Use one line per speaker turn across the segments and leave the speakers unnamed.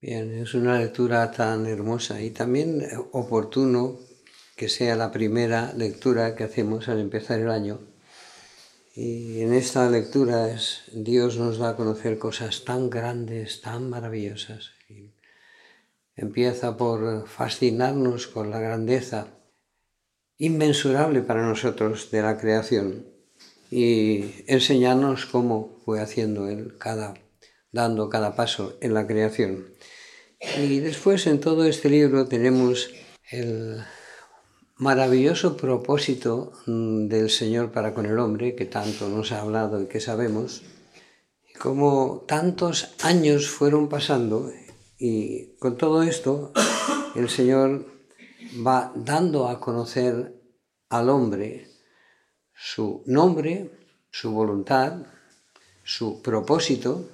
Bien, es una lectura tan hermosa y también oportuno que sea la primera lectura que hacemos al empezar el año. Y en esta lectura Dios nos da a conocer cosas tan grandes, tan maravillosas. Y empieza por fascinarnos con la grandeza inmensurable para nosotros de la creación y enseñarnos cómo fue haciendo Él dando cada paso en la creación. Y después en todo este libro tenemos el maravilloso propósito del Señor para con el hombre, que tanto nos ha hablado y que sabemos, y cómo tantos años fueron pasando y con todo esto el Señor va dando a conocer al hombre su nombre, su voluntad, su propósito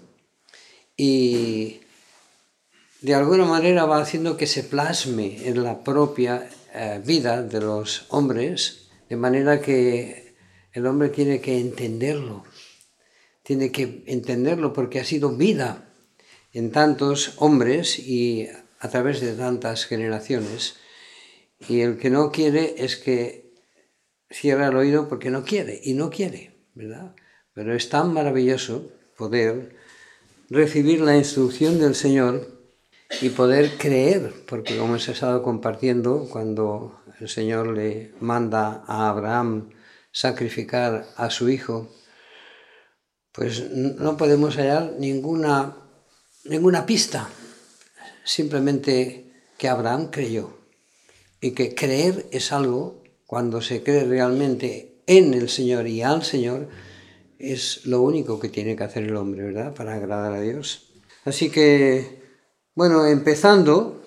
y de alguna manera va haciendo que se plasme en la propia vida de los hombres, de manera que el hombre tiene que entenderlo porque ha sido vida en tantos hombres y a través de tantas generaciones. Y el que no quiere es que cierra el oído porque no quiere, y no quiere, ¿verdad? Pero es tan maravilloso poder recibir la instrucción del Señor y poder creer, porque como hemos estado compartiendo, cuando el Señor le manda a Abraham sacrificar a su hijo, pues no podemos hallar ninguna pista, simplemente que Abraham creyó. Y que creer es algo, cuando se cree realmente en el Señor y al Señor, es lo único que tiene que hacer el hombre, ¿verdad? Para agradar a Dios. Así que, bueno, empezando,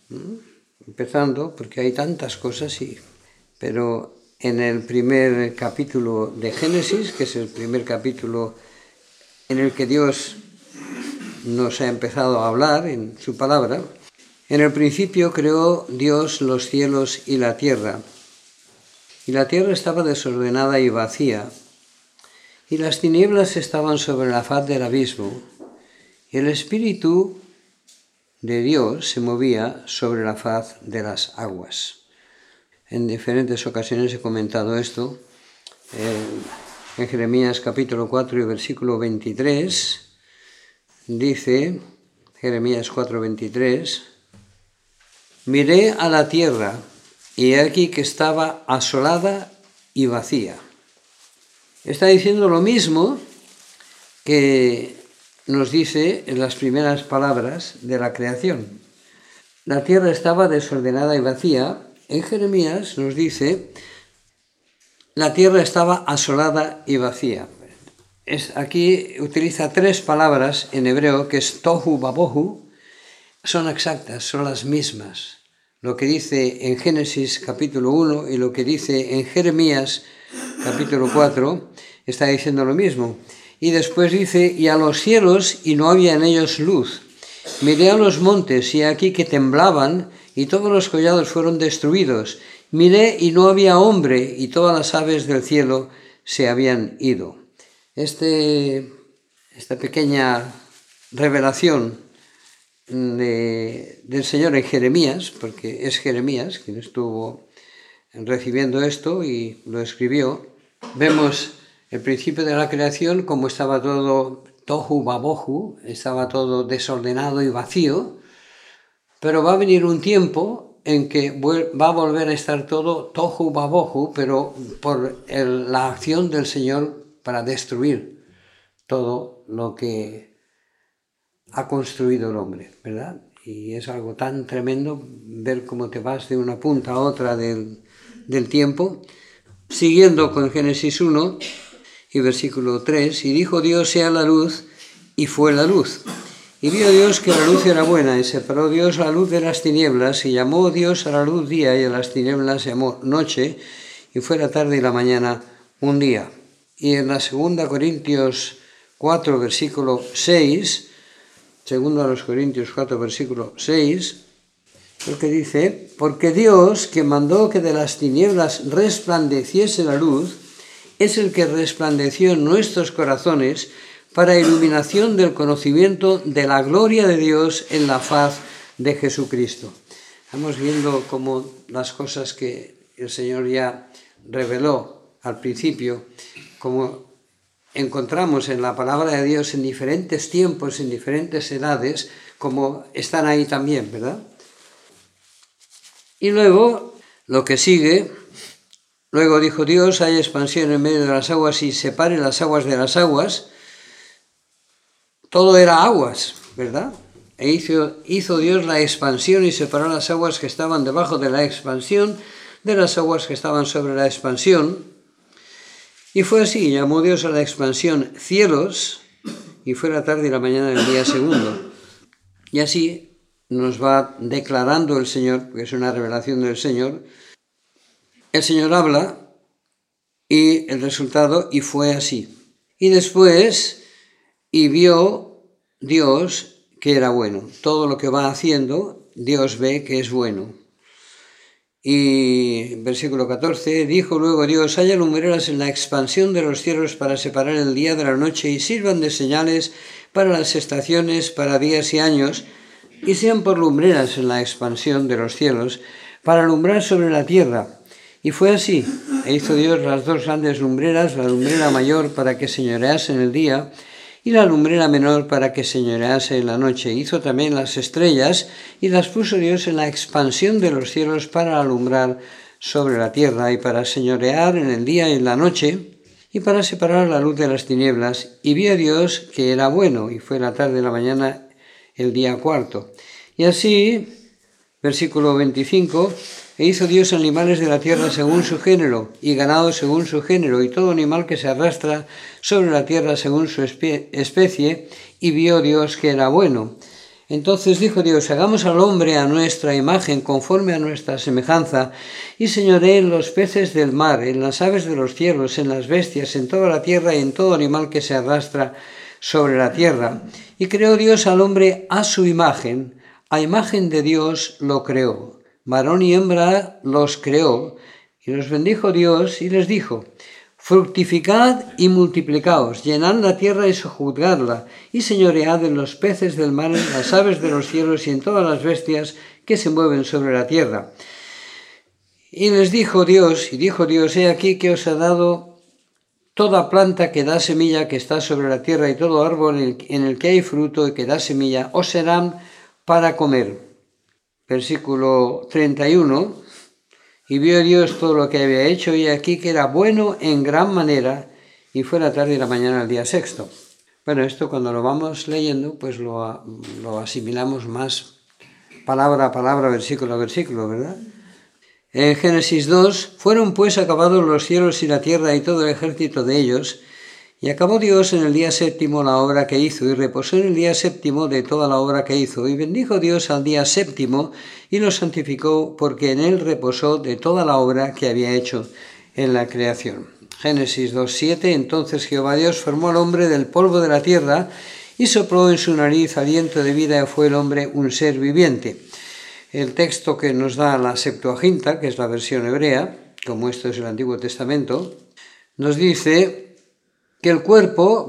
porque hay tantas cosas, pero en el primer capítulo de Génesis, que es el primer capítulo en el que Dios nos ha empezado a hablar en su palabra, en el principio creó Dios los cielos y la tierra estaba desordenada y vacía, y las tinieblas estaban sobre la faz del abismo, y el Espíritu de Dios se movía sobre la faz de las aguas. En diferentes ocasiones he comentado esto. En Jeremías capítulo 4 y versículo 23, dice, Jeremías 4:23, miré a la tierra, y he aquí que estaba asolada y vacía. Está diciendo lo mismo que nos dice en las primeras palabras de la creación. La tierra estaba desordenada y vacía. En Jeremías nos dice, la tierra estaba asolada y vacía. Aquí utiliza tres palabras en hebreo, que es tohu babohu. Son exactas, son las mismas. Lo que dice en Génesis capítulo 1 y lo que dice en Jeremías capítulo 4 está diciendo lo mismo. Y después dice, y a los cielos y no había en ellos luz. Miré a los montes y aquí que temblaban y todos los collados fueron destruidos. Miré y no había hombre y todas las aves del cielo se habían ido. Esta pequeña revelación del Señor en Jeremías, porque es Jeremías quien estuvo recibiendo esto y lo escribió. Vemos el principio de la creación, como estaba todo tohu babohu, estaba todo desordenado y vacío, pero va a venir un tiempo en que va a volver a estar todo tohu babohu, pero por la acción del Señor para destruir todo lo que ha construido el hombre, ¿verdad? Y es algo tan tremendo ver cómo te vas de una punta a otra del tiempo. Siguiendo con Génesis 1 y versículo 3, y dijo Dios, sea la luz, y fue la luz. Y vio Dios que la luz era buena, y separó Dios la luz de las tinieblas, y llamó Dios a la luz día, y a las tinieblas llamó noche, y fue la tarde y la mañana un día. Y en la 2 Corintios 4, versículo 6, segundo a los Corintios 4, versículo 6, lo que dice, porque Dios, que mandó que de las tinieblas resplandeciese la luz, es el que resplandeció en nuestros corazones para iluminación del conocimiento de la gloria de Dios en la faz de Jesucristo. Estamos viendo cómo las cosas que el Señor ya reveló al principio, como encontramos en la palabra de Dios en diferentes tiempos, en diferentes edades, como están ahí también, ¿verdad? Y luego, lo que sigue, luego dijo Dios, hay expansión en medio de las aguas y separe las aguas de las aguas. Todo era aguas, ¿verdad? E hizo Dios la expansión y separó las aguas que estaban debajo de la expansión de las aguas que estaban sobre la expansión. Y fue así, llamó Dios a la expansión cielos, y fue la tarde y la mañana del día segundo. Y así nos va declarando el Señor, porque es una revelación del Señor. El Señor habla y el resultado, y fue así. Y después, y vio Dios que era bueno. Todo lo que va haciendo, Dios ve que es bueno. Y versículo 14, dijo luego Dios, haya lumbreras en la expansión de los cielos para separar el día de la noche y sirvan de señales para las estaciones, para días y años, y sean por lumbreras en la expansión de los cielos, para alumbrar sobre la tierra. Y fue así, e hizo Dios las dos grandes lumbreras, la lumbrera mayor para que señorease en el día, y la lumbrera menor para que señorease en la noche. Hizo también las estrellas, y las puso Dios en la expansión de los cielos para alumbrar sobre la tierra, y para señorear en el día y en la noche, y para separar la luz de las tinieblas. Y vio Dios que era bueno, y fue la tarde y la mañana el día cuarto. Y así, versículo 25, e hizo Dios animales de la tierra según su género, y ganado según su género, y todo animal que se arrastra sobre la tierra según su especie, y vio Dios que era bueno. Entonces dijo Dios, hagamos al hombre a nuestra imagen, conforme a nuestra semejanza, y señoree en los peces del mar, en las aves de los cielos, en las bestias, en toda la tierra y en todo animal que se arrastra sobre la tierra. Y creó Dios al hombre a su imagen, a imagen de Dios lo creó. Varón y hembra los creó, y los bendijo Dios y les dijo, fructificad y multiplicaos, llenad la tierra y sojuzgadla, y señoread en los peces del mar, en las aves de los cielos y en todas las bestias que se mueven sobre la tierra. Y les dijo Dios, he aquí que os ha dado toda planta que da semilla que está sobre la tierra y todo árbol en el que hay fruto y que da semilla, os serán para comer. Versículo 31, y vio Dios todo lo que había hecho, y aquí que era bueno en gran manera, y fue la tarde y la mañana del día sexto. Bueno, esto cuando lo vamos leyendo, pues lo asimilamos más palabra a palabra, versículo a versículo, ¿verdad? En Génesis 2, fueron pues acabados los cielos y la tierra y todo el ejército de ellos, y acabó Dios en el día séptimo la obra que hizo, y reposó en el día séptimo de toda la obra que hizo. Y bendijo Dios al día séptimo, y lo santificó, porque en él reposó de toda la obra que había hecho en la creación. Génesis 2:7, entonces Jehová Dios formó al hombre del polvo de la tierra, y sopló en su nariz aliento de vida, y fue el hombre un ser viviente. El texto que nos da la Septuaginta, que es la versión hebrea, como esto es el Antiguo Testamento, nos dice que el cuerpo,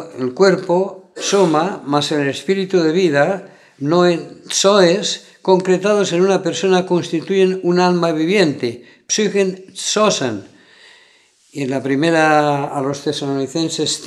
soma, más el espíritu de vida, soes, concretados en una persona, constituyen un alma viviente, psychen sosan. Y en la primera a los Tesalonicenses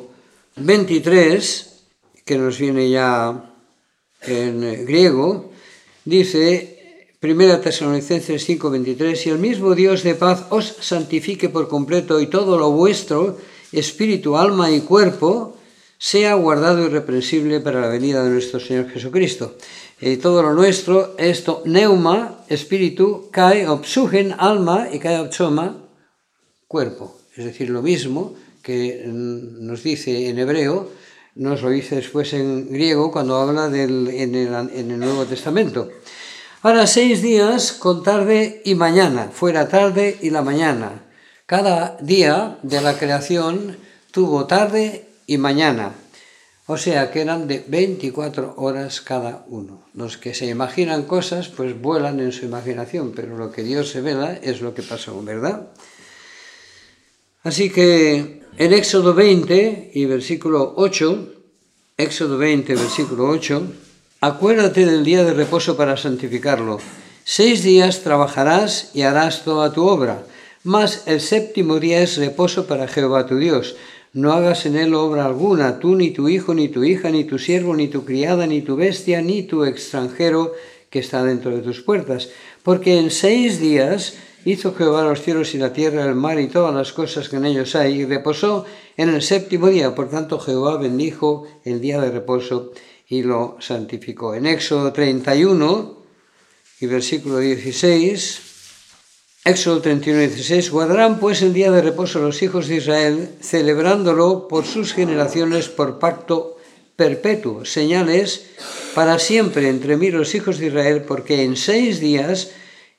5:23, que nos viene ya en griego, dice, primera Tesalonicenses 5:23, y el mismo Dios de paz os santifique por completo, y todo lo vuestro, espíritu, alma y cuerpo, sea guardado irreprensible para la venida de nuestro Señor Jesucristo. Y todo lo nuestro, esto, neuma, espíritu, kai opsugen, alma, y kai opsoma, cuerpo. Es decir, lo mismo que nos dice en hebreo, nos lo dice después en griego cuando habla en el Nuevo Testamento. Ahora, 6 días con tarde y mañana, fue la tarde y la mañana. Cada día de la creación tuvo tarde y mañana, o sea que eran de 24 horas cada uno. Los que se imaginan cosas, pues vuelan en su imaginación, pero lo que Dios revela es lo que pasó, ¿verdad? Así que en Éxodo 20 y versículo 8, Éxodo 20, versículo 8, acuérdate del día de reposo para santificarlo. 6 días trabajarás y harás toda tu obra, mas el séptimo día es reposo para Jehová tu Dios. No hagas en él obra alguna, tú, ni tu hijo, ni tu hija, ni tu siervo, ni tu criada, ni tu bestia, ni tu extranjero que está dentro de tus puertas. Porque en 6 días hizo Jehová los cielos y la tierra, el mar y todas las cosas que en ellos hay, y reposó en el séptimo día. Por tanto, Jehová bendijo el día de reposo y lo santificó. En Éxodo 31 y versículo 16, Éxodo 31 y 16, guardarán pues el día de reposo los hijos de Israel, celebrándolo por sus generaciones por pacto perpetuo. Señales para siempre entre mí los hijos de Israel, porque en 6 días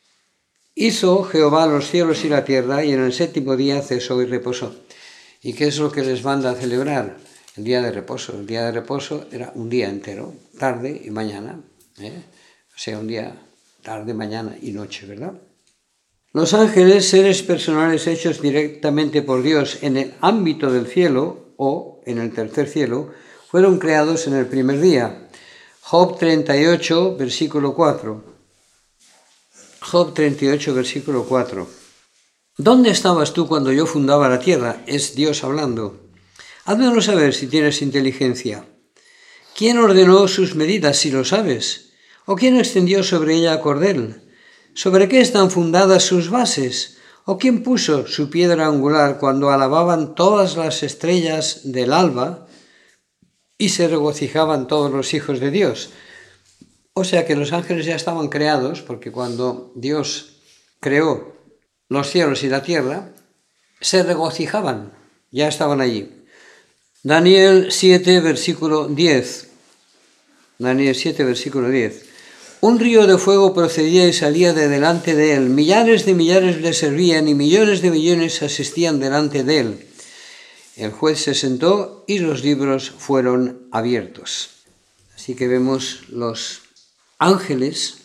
hizo Jehová los cielos y la tierra, y en el séptimo día cesó y reposó. ¿Y qué es lo que les manda a celebrar? El día de reposo. El día de reposo era un día entero, tarde y mañana. O sea, un día, tarde, mañana y noche, ¿verdad? Los ángeles, seres personales hechos directamente por Dios en el ámbito del cielo o en el tercer cielo, fueron creados en el primer día. Job 38, versículo 4. Job 38, versículo 4. ¿Dónde estabas tú cuando yo fundaba la tierra? Es Dios hablando. Házmelo saber si tienes inteligencia. ¿Quién ordenó sus medidas, si lo sabes? ¿O quién extendió sobre ella cordel? ¿Sobre qué están fundadas sus bases? ¿O quién puso su piedra angular cuando alababan todas las estrellas del alba y se regocijaban todos los hijos de Dios? O sea que los ángeles ya estaban creados, porque cuando Dios creó los cielos y la tierra, se regocijaban, ya estaban allí. Daniel 7, versículo 10. Daniel 7, versículo 10. Un río de fuego procedía y salía de delante de él. Millares de millares le servían y millones de millones asistían delante de él. El juez se sentó y los libros fueron abiertos. Así que vemos los ángeles.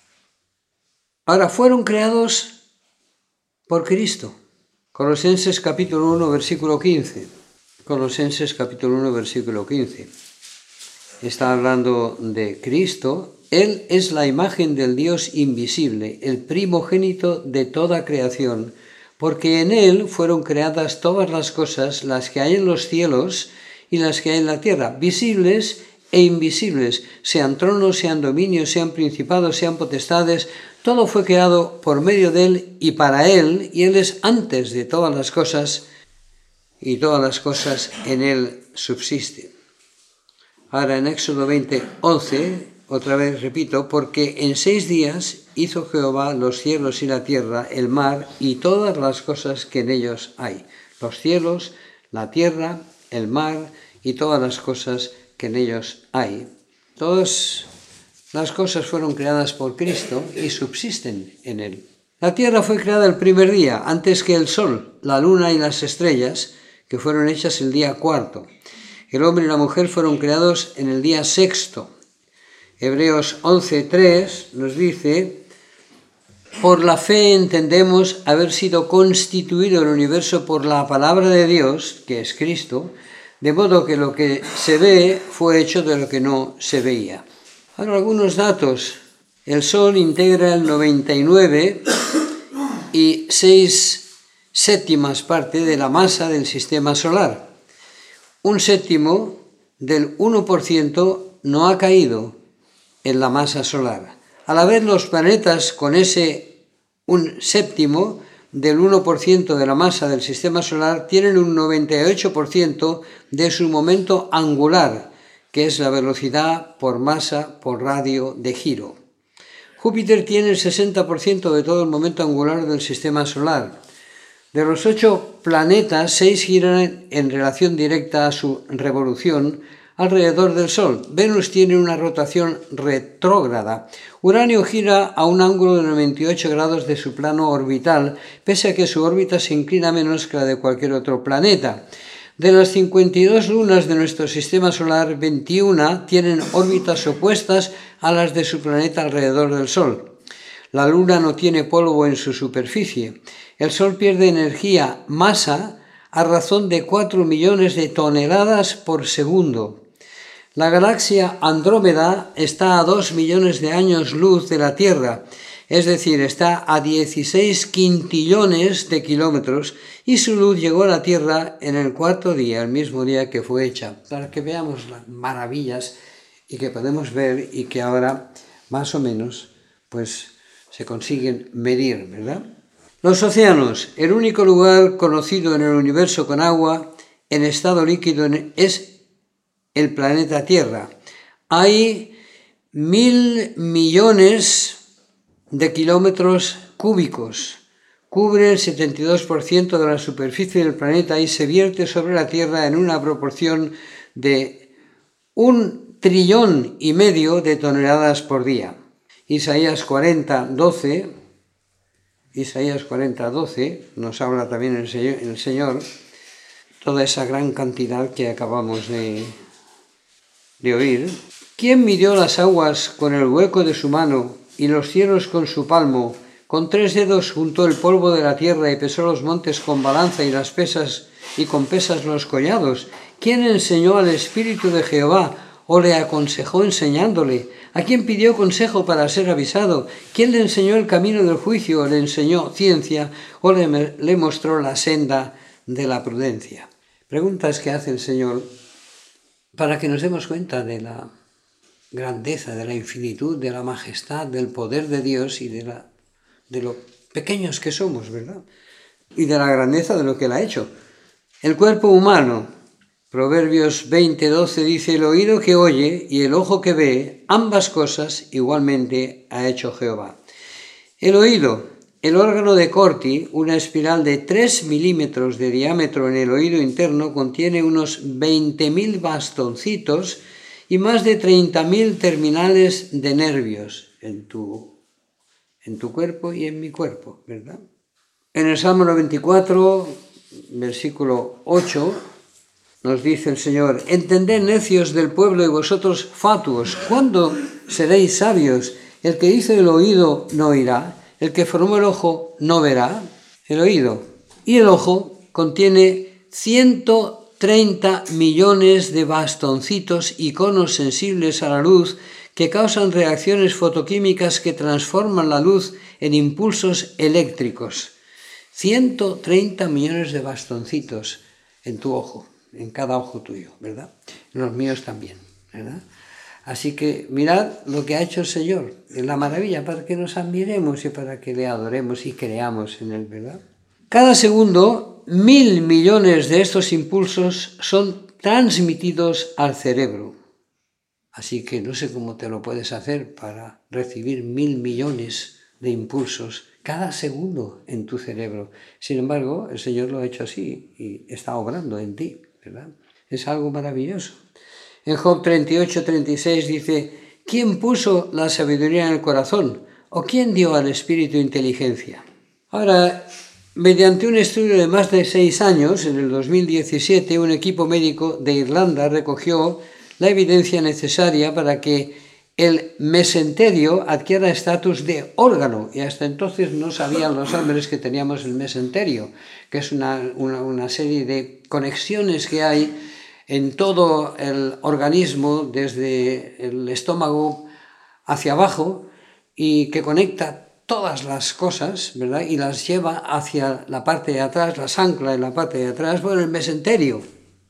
Ahora fueron creados por Cristo. Colosenses capítulo 1, versículo 15. Colosenses capítulo 1, versículo 15. Está hablando de Cristo. Él es la imagen del Dios invisible, el primogénito de toda creación, porque en Él fueron creadas todas las cosas, las que hay en los cielos y las que hay en la tierra, visibles e invisibles, sean tronos, sean dominios, sean principados, sean potestades. Todo fue creado por medio de Él y para Él, y Él es antes de todas las cosas, y todas las cosas en Él subsisten. Ahora en Éxodo 20, 11, otra vez repito, porque en 6 días hizo Jehová los cielos y la tierra, el mar y todas las cosas que en ellos hay. Los cielos, la tierra, el mar y todas las cosas que en ellos hay. Todas las cosas fueron creadas por Cristo y subsisten en Él. La tierra fue creada el primer día, antes que el sol, la luna y las estrellas, que fueron hechas el día 4. El hombre y la mujer fueron creados en el día 6. Hebreos 11:3 nos dice: por la fe entendemos haber sido constituido el universo por la palabra de Dios, que es Cristo, de modo que lo que se ve fue hecho de lo que no se veía. Ahora algunos datos. El Sol integra el 99,6 parte de la masa del sistema solar. Un séptimo del 1% no ha caído en la masa solar. A la vez, los planetas con ese un séptimo del 1% de la masa del sistema solar tienen un 98% de su momento angular, que es la velocidad por masa por radio de giro. Júpiter tiene el 60% de todo el momento angular del sistema solar. De los 8 planetas, 6 giran en relación directa a su revolución alrededor del Sol. Venus tiene una rotación retrógrada. Uranio gira a un ángulo de 98 grados de su plano orbital, pese a que su órbita se inclina menos que la de cualquier otro planeta. De las 52 lunas de nuestro sistema solar, 21 tienen órbitas opuestas a las de su planeta alrededor del Sol. La Luna no tiene polvo en su superficie. El Sol pierde energía, masa, a razón de 4 millones de toneladas por segundo. La galaxia Andrómeda está a 2 millones de años luz de la Tierra, es decir, está a 16 quintillones de kilómetros, y su luz llegó a la Tierra en el cuarto día, el mismo día que fue hecha, para que veamos las maravillas y que podemos ver y que ahora más o menos pues se consiguen medir, ¿verdad? Los océanos, el único lugar conocido en el universo con agua en estado líquido es el planeta Tierra. Hay 1.000 millones de kilómetros cúbicos. Cubre el 72% de la superficie del planeta y se vierte sobre la Tierra en una proporción de 1,5 trillón de toneladas por día. Isaías 40:12 nos habla también el Señor, toda esa gran cantidad que acabamos de oír. ¿Quién midió las aguas con el hueco de su mano y los cielos con su palmo? Con 3 dedos juntó el polvo de la tierra y pesó los montes con balanza y las pesas y con pesas los collados. ¿Quién enseñó al Espíritu de Jehová o le aconsejó enseñándole? ¿A quién pidió consejo para ser avisado? ¿Quién le enseñó el camino del juicio o le enseñó ciencia o le mostró la senda de la prudencia? Preguntas que hace el Señor para que nos demos cuenta de la grandeza, de la infinitud, de la majestad, del poder de Dios y de lo pequeños que somos, ¿verdad? Y de la grandeza de lo que Él ha hecho. El cuerpo humano, Proverbios 20:12 dice: el oído que oye y el ojo que ve, ambas cosas igualmente ha hecho Jehová. El oído, el órgano de Corti, una espiral de 3 milímetros de diámetro en el oído interno, contiene unos 20.000 bastoncitos y más de 30.000 terminales de nervios en tu cuerpo y en mi cuerpo, ¿verdad? En el Salmo 94, versículo 8, nos dice el Señor: entended, necios del pueblo, y vosotros fatuos, ¿cuándo seréis sabios? El que hizo el oído no oirá, el que formó el ojo no verá. El oído y el ojo contiene 130 millones de bastoncitos y conos sensibles a la luz que causan reacciones fotoquímicas que transforman la luz en impulsos eléctricos. 130 millones de bastoncitos en tu ojo, en cada ojo tuyo, ¿verdad? En los míos también, ¿verdad? Así que mirad lo que ha hecho el Señor, es la maravilla, para que nos admiremos y para que le adoremos y creamos en Él, ¿verdad? Cada segundo, 1.000 millones de estos impulsos son transmitidos al cerebro. Así que no sé cómo te lo puedes hacer para recibir 1.000 millones de impulsos cada segundo en tu cerebro. Sin embargo, el Señor lo ha hecho así y está obrando en ti, ¿verdad? Es algo maravilloso. En Job 38:36 dice: ¿quién puso la sabiduría en el corazón? ¿O quién dio al espíritu inteligencia? Ahora, mediante un estudio de más de 6 años, en el 2017, un equipo médico de Irlanda recogió la evidencia necesaria para que el mesenterio adquiera estatus de órgano, y hasta entonces no sabían los hombres que teníamos el mesenterio, que es una serie de conexiones que hay en todo el organismo, desde el estómago hacia abajo, y que conecta todas las cosas, ¿verdad? Y las lleva hacia la parte de atrás, las ancla en la parte de atrás, por el mesenterio.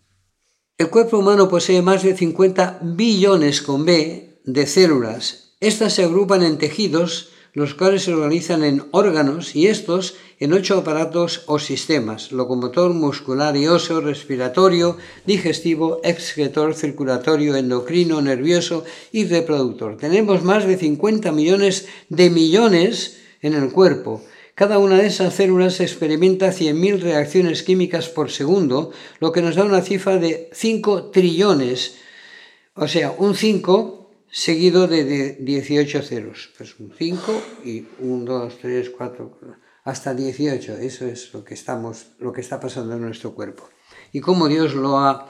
El cuerpo humano posee más de 50 billones con B de células. Estas se agrupan en tejidos, los cuales se organizan en órganos, y estos en 8 aparatos o sistemas: locomotor, muscular y óseo, respiratorio, digestivo, excretor, circulatorio, endocrino, nervioso y reproductor. Tenemos más de 50 millones de millones en el cuerpo. Cada una de esas células experimenta 100.000 reacciones químicas por segundo, lo que nos da una cifra de 5 trillones, o sea, un 5 seguido de 18 ceros. Pues un 5 y 1, 2, 3, 4, hasta 18. Eso es lo que está pasando en nuestro cuerpo. Y cómo Dios lo ha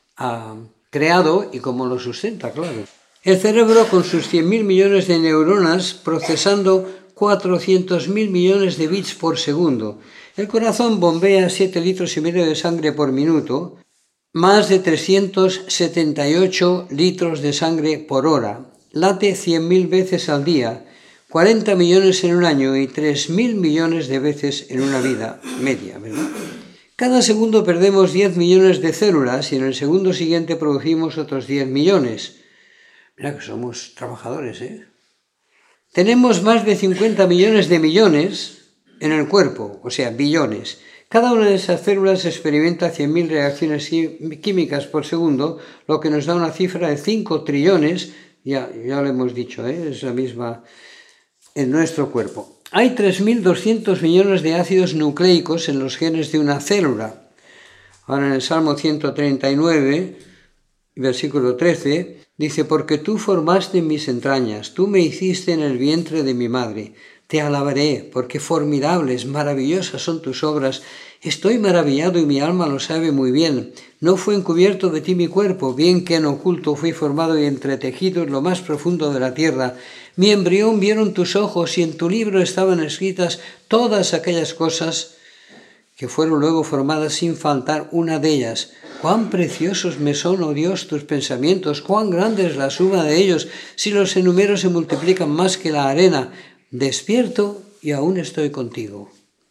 creado y cómo lo sustenta, claro. El cerebro, con sus 100.000 millones de neuronas procesando 400.000 millones de bits por segundo. El corazón bombea 7,5 litros de sangre por minuto, más de 378 litros de sangre por hora. Late 100.000 veces al día, 40 millones en un año y 3.000 millones de veces en una vida media, ¿verdad? Cada segundo perdemos 10 millones de células y en el segundo siguiente producimos otros 10 millones. Mira que somos trabajadores, ¿eh? Tenemos más de 50 millones de millones en el cuerpo, o sea, billones. Cada una de esas células experimenta 100.000 reacciones químicas por segundo, lo que nos da una cifra de 5 trillones, ya lo hemos dicho, es la misma en nuestro cuerpo. Hay 3.200 millones de ácidos nucleicos en los genes de una célula. Ahora en el Salmo 139, versículo 13, dice: porque tú formaste mis entrañas, tú me hiciste en el vientre de mi madre. Te alabaré, porque formidables, maravillosas son tus obras. Estoy maravillado y mi alma lo sabe muy bien. No fue encubierto de ti mi cuerpo, bien que en oculto fui formado y entretejido en lo más profundo de la tierra. Mi embrión vieron tus ojos y en tu libro estaban escritas todas aquellas cosas que fueron luego formadas sin faltar una de ellas. Cuán preciosos me son, oh Dios, tus pensamientos, cuán grande es la suma de ellos. Si los enumero se multiplican más que la arena. Despierto y aún estoy contigo.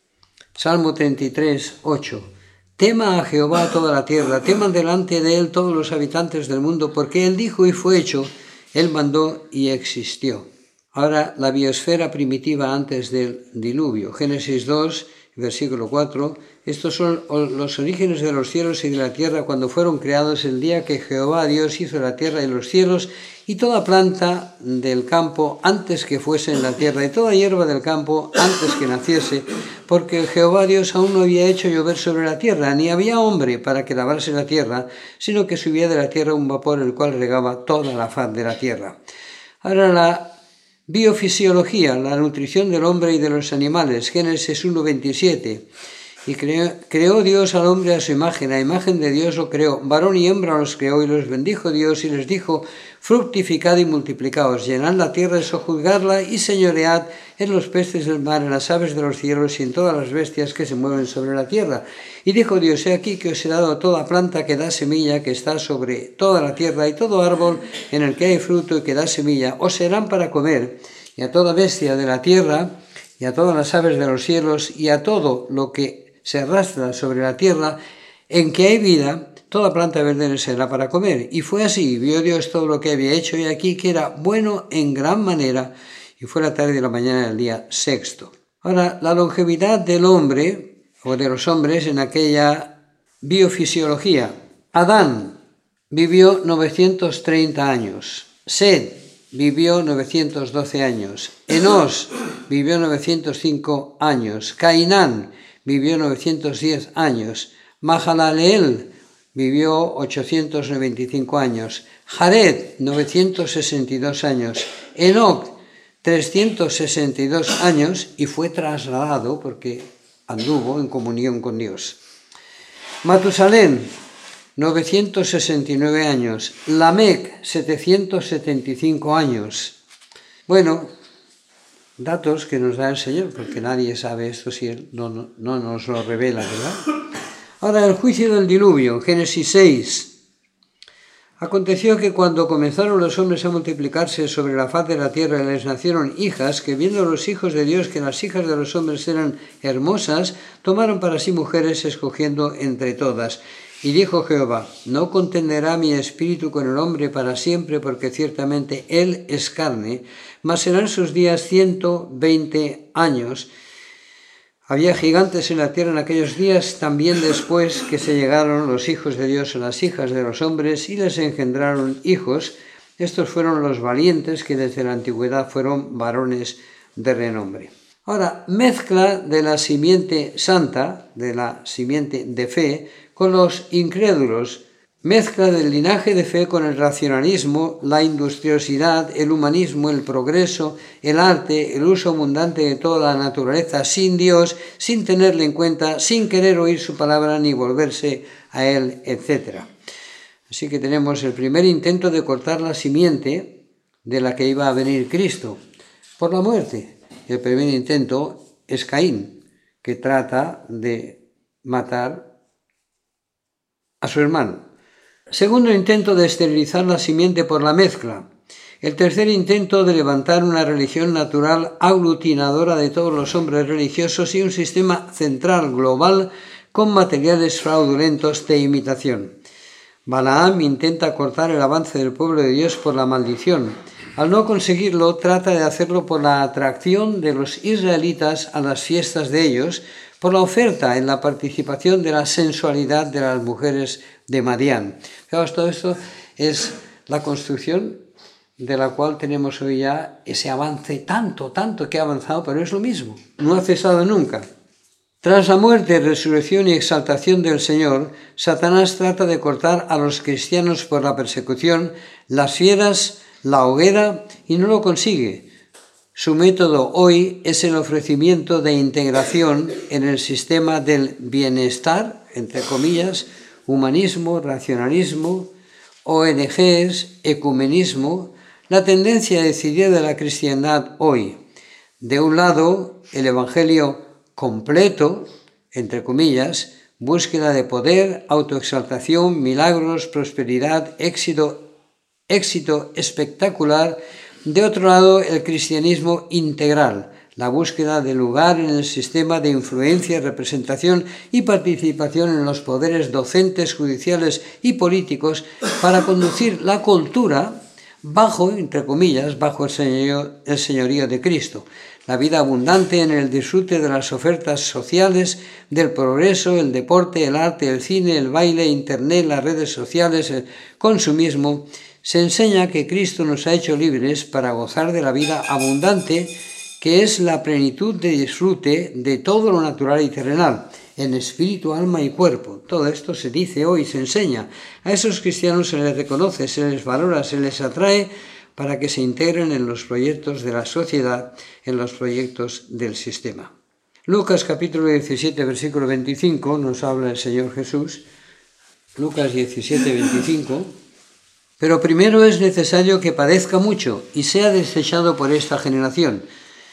Salmo 33, 8. Tema a Jehová toda la tierra, teman delante de él todos los habitantes del mundo, porque él dijo y fue hecho, él mandó y existió. Ahora la biosfera primitiva antes del diluvio. Génesis 2, versículo 4. Estos son los orígenes de los cielos y de la tierra cuando fueron creados el día que Jehová Dios hizo la tierra y los cielos y toda planta del campo antes que fuese en la tierra y toda hierba del campo antes que naciese, porque Jehová Dios aún no había hecho llover sobre la tierra, ni había hombre para que labrase la tierra, sino que subía de la tierra un vapor el cual regaba toda la faz de la tierra. Ahora la biofisiología, la nutrición del hombre y de los animales, Génesis 1:27. Y creó Dios al hombre a su imagen, a imagen de Dios lo creó, varón y hembra los creó y los bendijo Dios y les dijo: fructificad y multiplicaos, llenad la tierra y sojuzgadla y señoread en los peces del mar, en las aves de los cielos y en todas las bestias que se mueven sobre la tierra. Y dijo Dios: he aquí que os he dado toda planta que da semilla, que está sobre toda la tierra, y todo árbol en el que hay fruto y que da semilla, os serán para comer, y a toda bestia de la tierra, y a todas las aves de los cielos, y a todo lo que se arrastra sobre la tierra, en que hay vida, toda planta verde les será para comer. Y fue así, vio Dios todo lo que había hecho, y aquí que era bueno en gran manera, y fue la tarde de la mañana del día sexto. Ahora, la longevidad del hombre, o de los hombres, en aquella biofisiología. Adán vivió 930 años. Set vivió 912 años. Enós vivió 905 años. Cainán vivió 910 años. Mahalaleel vivió 895 años. Jared, 962 años. Enoc, 362 años y fue trasladado porque anduvo en comunión con Dios. Matusalén, 969 años. Lamec, 775 años. Bueno, datos que nos da el Señor, porque nadie sabe esto si Él no nos lo revela, ¿verdad? Ahora, el juicio del diluvio, Génesis 6. Aconteció que cuando comenzaron los hombres a multiplicarse sobre la faz de la tierra y les nacieron hijas, que viendo los hijos de Dios que las hijas de los hombres eran hermosas, tomaron para sí mujeres escogiendo entre todas. Y dijo Jehová: no contenderá mi espíritu con el hombre para siempre, porque ciertamente él es carne, mas serán sus días 120 años. Había gigantes en la tierra en aquellos días, también después que se llegaron los hijos de Dios a las hijas de los hombres y les engendraron hijos. Estos fueron los valientes que desde la antigüedad fueron varones de renombre. Ahora, mezcla de la simiente santa, de la simiente de fe, con los incrédulos. Mezcla del linaje de fe con el racionalismo, la industriosidad, el humanismo, el progreso, el arte, el uso abundante de toda la naturaleza sin Dios, sin tenerle en cuenta, sin querer oír su palabra ni volverse a él, etc. Así que tenemos el primer intento de cortar la simiente de la que iba a venir Cristo, por la muerte. El primer intento es Caín, que trata de matar a su hermano. Segundo intento de esterilizar la simiente por la mezcla. El tercer intento de levantar una religión natural aglutinadora de todos los hombres religiosos y un sistema central global con materiales fraudulentos de imitación. Balaam intenta cortar el avance del pueblo de Dios por la maldición. Al no conseguirlo, trata de hacerlo por la atracción de los israelitas a las fiestas de ellos, por la oferta en la participación de la sensualidad de las mujeres de Madián. Fijaos, todo esto es la construcción de la cual tenemos hoy ya ese avance tanto que ha avanzado, pero es lo mismo, no ha cesado nunca. Tras la muerte, resurrección y exaltación del Señor, Satanás trata de cortar a los cristianos por la persecución, las fieras, la hoguera, y no lo consigue. Su método hoy es el ofrecimiento de integración en el sistema del bienestar, entre comillas, humanismo, racionalismo, ONGs, ecumenismo, la tendencia decidida de la cristiandad hoy. De un lado, el evangelio completo, entre comillas, búsqueda de poder, autoexaltación, milagros, prosperidad, éxito espectacular. De otro lado, el cristianismo integral, la búsqueda de lugar en el sistema de influencia, representación y participación en los poderes docentes, judiciales y políticos para conducir la cultura bajo, entre comillas, bajo el señorío de Cristo. La vida abundante en el disfrute de las ofertas sociales, del progreso, el deporte, el arte, el cine, el baile, internet, las redes sociales, el consumismo. Se enseña que Cristo nos ha hecho libres para gozar de la vida abundante, que es la plenitud de disfrute de todo lo natural y terrenal, en espíritu, alma y cuerpo. Todo esto se dice hoy, se enseña. A esos cristianos se les reconoce, se les valora, se les atrae para que se integren en los proyectos de la sociedad, en los proyectos del sistema. Lucas capítulo 17, versículo 25, nos habla el Señor Jesús. Lucas 17, 25. Pero primero es necesario que padezca mucho y sea desechado por esta generación.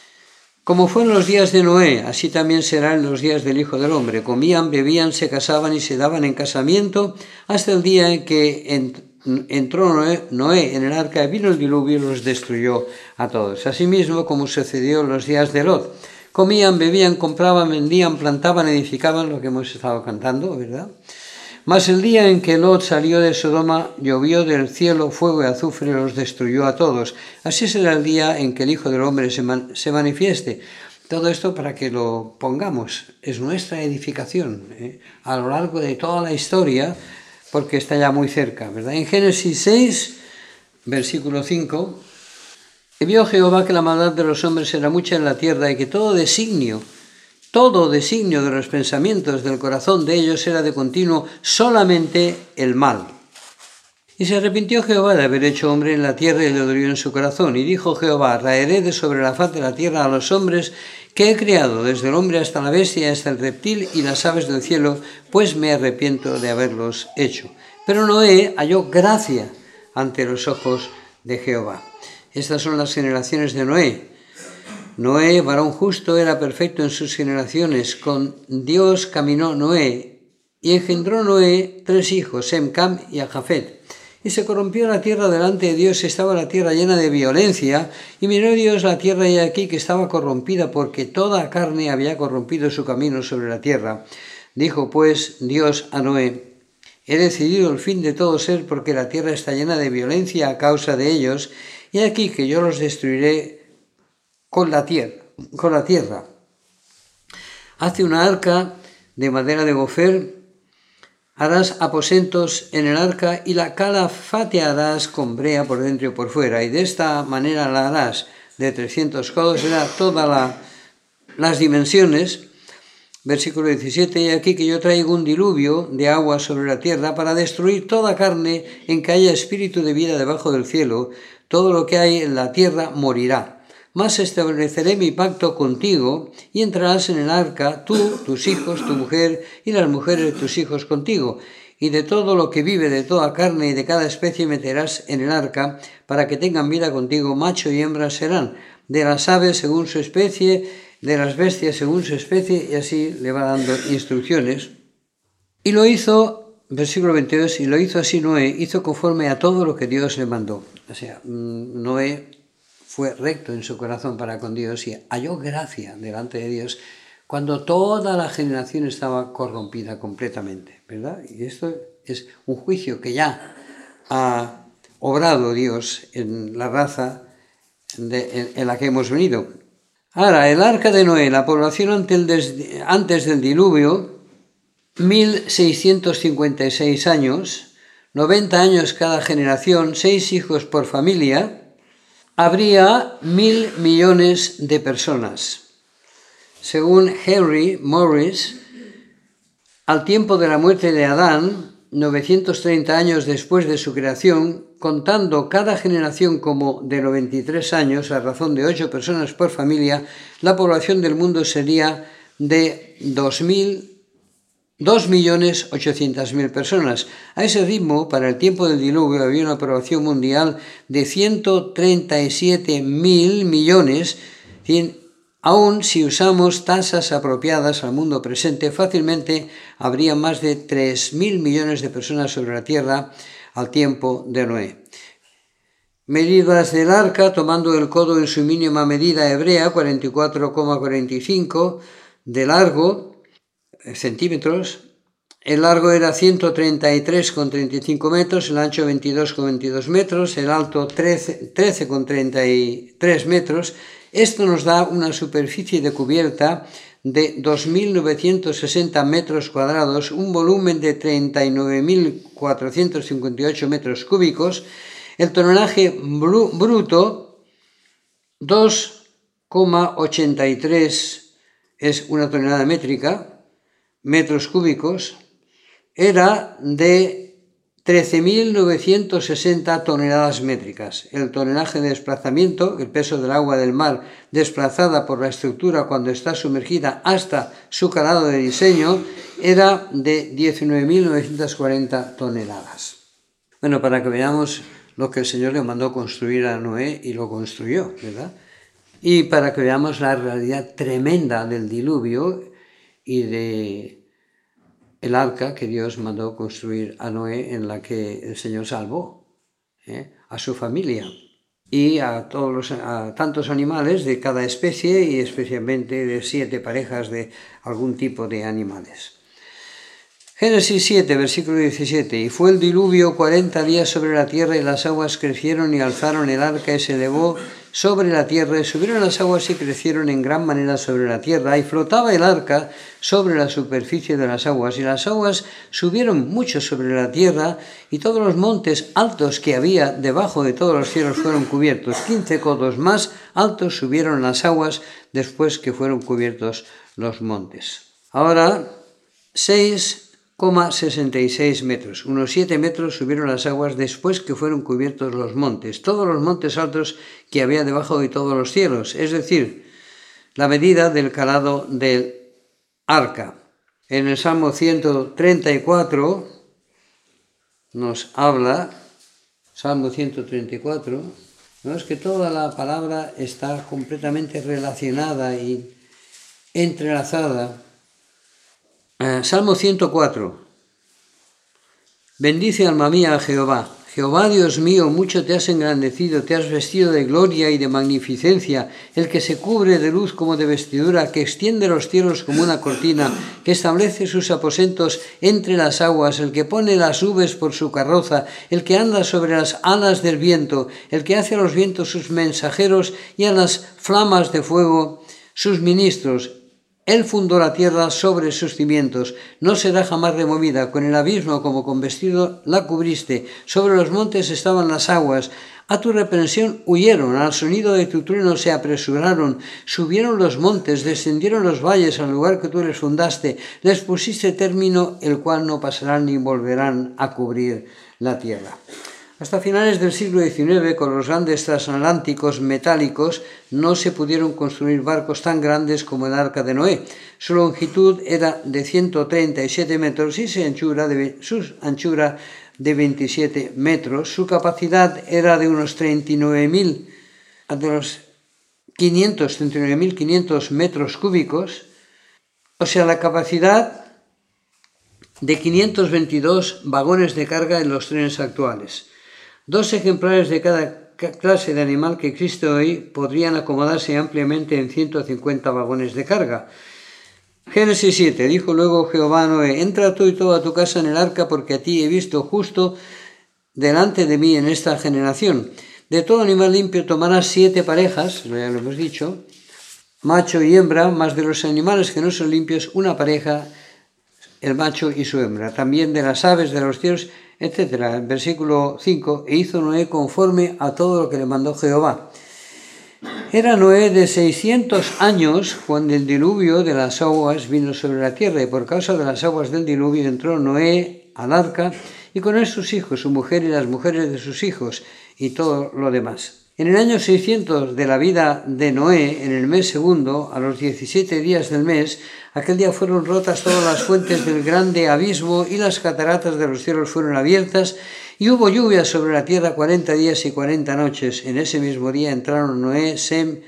Como fue en los días de Noé, así también será en los días del Hijo del Hombre. Comían, bebían, se casaban y se daban en casamiento hasta el día en que entró Noé en el arca, vino el diluvio y los destruyó a todos. Asimismo, como sucedió en los días de Lot. Comían, bebían, compraban, vendían, plantaban, edificaban, lo que hemos estado cantando, ¿verdad? Mas el día en que Lot salió de Sodoma, llovió del cielo fuego y azufre y los destruyó a todos. Así será el día en que el Hijo del Hombre se manifieste. Todo esto para que lo pongamos, es nuestra edificación a lo largo de toda la historia, porque está ya muy cerca, ¿verdad? En Génesis 6, versículo 5, que vio Jehová que la maldad de los hombres era mucha en la tierra y que todo designio de los pensamientos del corazón de ellos era de continuo solamente el mal. Y se arrepintió Jehová de haber hecho hombre en la tierra y le dolió en su corazón. Y dijo Jehová, raeré de sobre la faz de la tierra a los hombres que he creado, desde el hombre hasta la bestia, hasta el reptil y las aves del cielo, pues me arrepiento de haberlos hecho. Pero Noé halló gracia ante los ojos de Jehová. Estas son las generaciones de Noé. Noé, varón justo, era perfecto en sus generaciones. Con Dios caminó Noé, y engendró Noé 3 hijos, Sem, Cam y Jafet. Y se corrompió la tierra delante de Dios, estaba la tierra llena de violencia, y miró Dios la tierra y aquí que estaba corrompida, porque toda carne había corrompido su camino sobre la tierra. Dijo pues Dios a Noé, he decidido el fin de todo ser, porque la tierra está llena de violencia a causa de ellos, y aquí que yo los destruiré con la tierra. Hace una arca de madera de gofer, harás aposentos en el arca y la calafatearás con brea por dentro y por fuera, y de esta manera la harás de 300 codos, será todas las dimensiones. Versículo 17, y aquí que yo traigo un diluvio de agua sobre la tierra para destruir toda carne en que haya espíritu de vida debajo del cielo, todo lo que hay en la tierra morirá. Mas estableceré mi pacto contigo, y entrarás en el arca, tú, tus hijos, tu mujer, y las mujeres de tus hijos contigo. Y de todo lo que vive, de toda carne y de cada especie meterás en el arca, para que tengan vida contigo, macho y hembra serán. de las aves según su especie, de las bestias según su especie, y así le va dando instrucciones. Y lo hizo, versículo 22, y lo hizo así Noé, hizo conforme a todo lo que Dios le mandó. O sea, Noé fue recto en su corazón para con Dios y halló gracia delante de Dios cuando toda la generación estaba corrompida completamente, ¿verdad? Y esto es un juicio que ya ha obrado Dios en la raza en la que hemos venido. Ahora, el arca de Noé, la población antes del diluvio, 1656 años, 90 años cada generación, 6 hijos por familia, habría 1.000 millones de personas. Según Henry Morris, al tiempo de la muerte de Adán, 930 años después de su creación, contando cada generación como de 93 años, a razón de 8 personas por familia, la población del mundo sería de 2.800.000 personas. A ese ritmo, para el tiempo del diluvio, había una población mundial de 137.000 millones. Aún si usamos tasas apropiadas al mundo presente, fácilmente habría más de 3.000 millones de personas sobre la Tierra al tiempo de Noé. Medidas del arca, tomando el codo en su mínima medida hebrea, 44,45 de largo, centímetros. El largo era 133,35 metros, el ancho 22,22 metros, el alto 13,33 metros. Esto nos da una superficie de cubierta de 2.960 metros cuadrados, un volumen de 39.458 metros cúbicos, el tonelaje bruto 2,83 es una tonelada métrica, metros cúbicos, era de 13.960 toneladas métricas. El tonelaje de desplazamiento, el peso del agua del mar desplazada por la estructura cuando está sumergida hasta su calado de diseño, era de 19.940 toneladas. Bueno, para que veamos lo que el Señor le mandó construir a Noé y lo construyó, ¿verdad? Y para que veamos la realidad tremenda del diluvio y de el arca que Dios mandó construir a Noé, en la que el Señor salvó a su familia y a tantos animales de cada especie y especialmente de 7 parejas de algún tipo de animales. Génesis 7, versículo 17. Y fue el diluvio 40 días sobre la tierra, y las aguas crecieron y alzaron el arca y se elevó sobre la tierra, y subieron las aguas y crecieron en gran manera sobre la tierra, y flotaba el arca sobre la superficie de las aguas, y las aguas subieron mucho sobre la tierra, y todos los montes altos que había debajo de todos los cielos fueron cubiertos. 15 codos más altos subieron las aguas después que fueron cubiertos los montes. Ahora, 6,66 metros. Unos 7 metros subieron las aguas después que fueron cubiertos los montes, todos los montes altos que había debajo de todos los cielos, es decir, la medida del calado del arca. En el Salmo 134 nos habla, Salmo 134, ¿no? Es que toda la palabra está completamente relacionada y entrelazada. Salmo 104. Bendice alma mía a Jehová. Jehová Dios mío, mucho te has engrandecido, te has vestido de gloria y de magnificencia, el que se cubre de luz como de vestidura, que extiende los cielos como una cortina, que establece sus aposentos entre las aguas, el que pone las nubes por su carroza, el que anda sobre las alas del viento, el que hace a los vientos sus mensajeros y a las flamas de fuego sus ministros. Él fundó la tierra sobre sus cimientos, no será jamás removida. Con el abismo como con vestido la cubriste, sobre los montes estaban las aguas. A tu reprensión huyeron, al sonido de tu trueno se apresuraron, subieron los montes, descendieron los valles al lugar que tú les fundaste, les pusiste término, el cual no pasarán ni volverán a cubrir la tierra. Hasta finales del siglo XIX, con los grandes transatlánticos metálicos, no se pudieron construir barcos tan grandes como el Arca de Noé. Su longitud era de 137 metros y su anchura de 27 metros. Su capacidad era de unos 39.000 39.500 metros cúbicos, o sea, la capacidad de 522 vagones de carga en los trenes actuales. 2 ejemplares de cada clase de animal que existe hoy podrían acomodarse ampliamente en 150 vagones de carga. Génesis 7. Dijo luego Jehová a Noé: entra tú y toda tu casa en el arca, porque a ti he visto justo delante de mí en esta generación. De todo animal limpio tomarás 7 parejas, ya lo hemos dicho, macho y hembra, más de los animales que no son limpios, una pareja, el macho y su hembra. También de las aves, de los cielos, etc. Versículo 5. E hizo Noé conforme a todo lo que le mandó Jehová. Era Noé de 600 años cuando el diluvio de las aguas vino sobre la tierra, y por causa de las aguas del diluvio entró Noé al arca, y con él sus hijos, su mujer y las mujeres de sus hijos, y todo lo demás. En el año 600 de la vida de Noé, en el mes segundo, a los 17 días del mes, aquel día fueron rotas todas las fuentes del grande abismo, y las cataratas de los cielos fueron abiertas, y hubo lluvia sobre la tierra 40 días y 40 noches. En ese mismo día entraron Noé, Sem,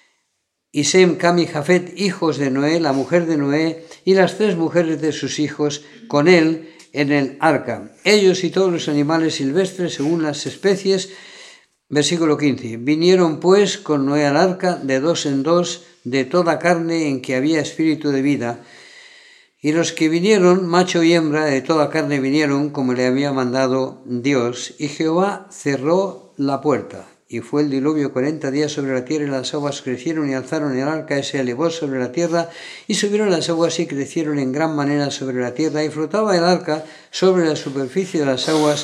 Cam y Jafet, hijos de Noé, la mujer de Noé, y las 3 mujeres de sus hijos, con él en el arca, ellos y todos los animales silvestres según las especies. Versículo 15. Vinieron pues con Noé al arca de 2 en 2 de toda carne en que había espíritu de vida. Y los que vinieron, macho y hembra, de toda carne vinieron como le había mandado Dios. Y Jehová cerró la puerta. Y fue el diluvio 40 días sobre la tierra, y las aguas crecieron y alzaron el arca, y se elevó sobre la tierra, y subieron las aguas y crecieron en gran manera sobre la tierra, y flotaba el arca sobre la superficie de las aguas,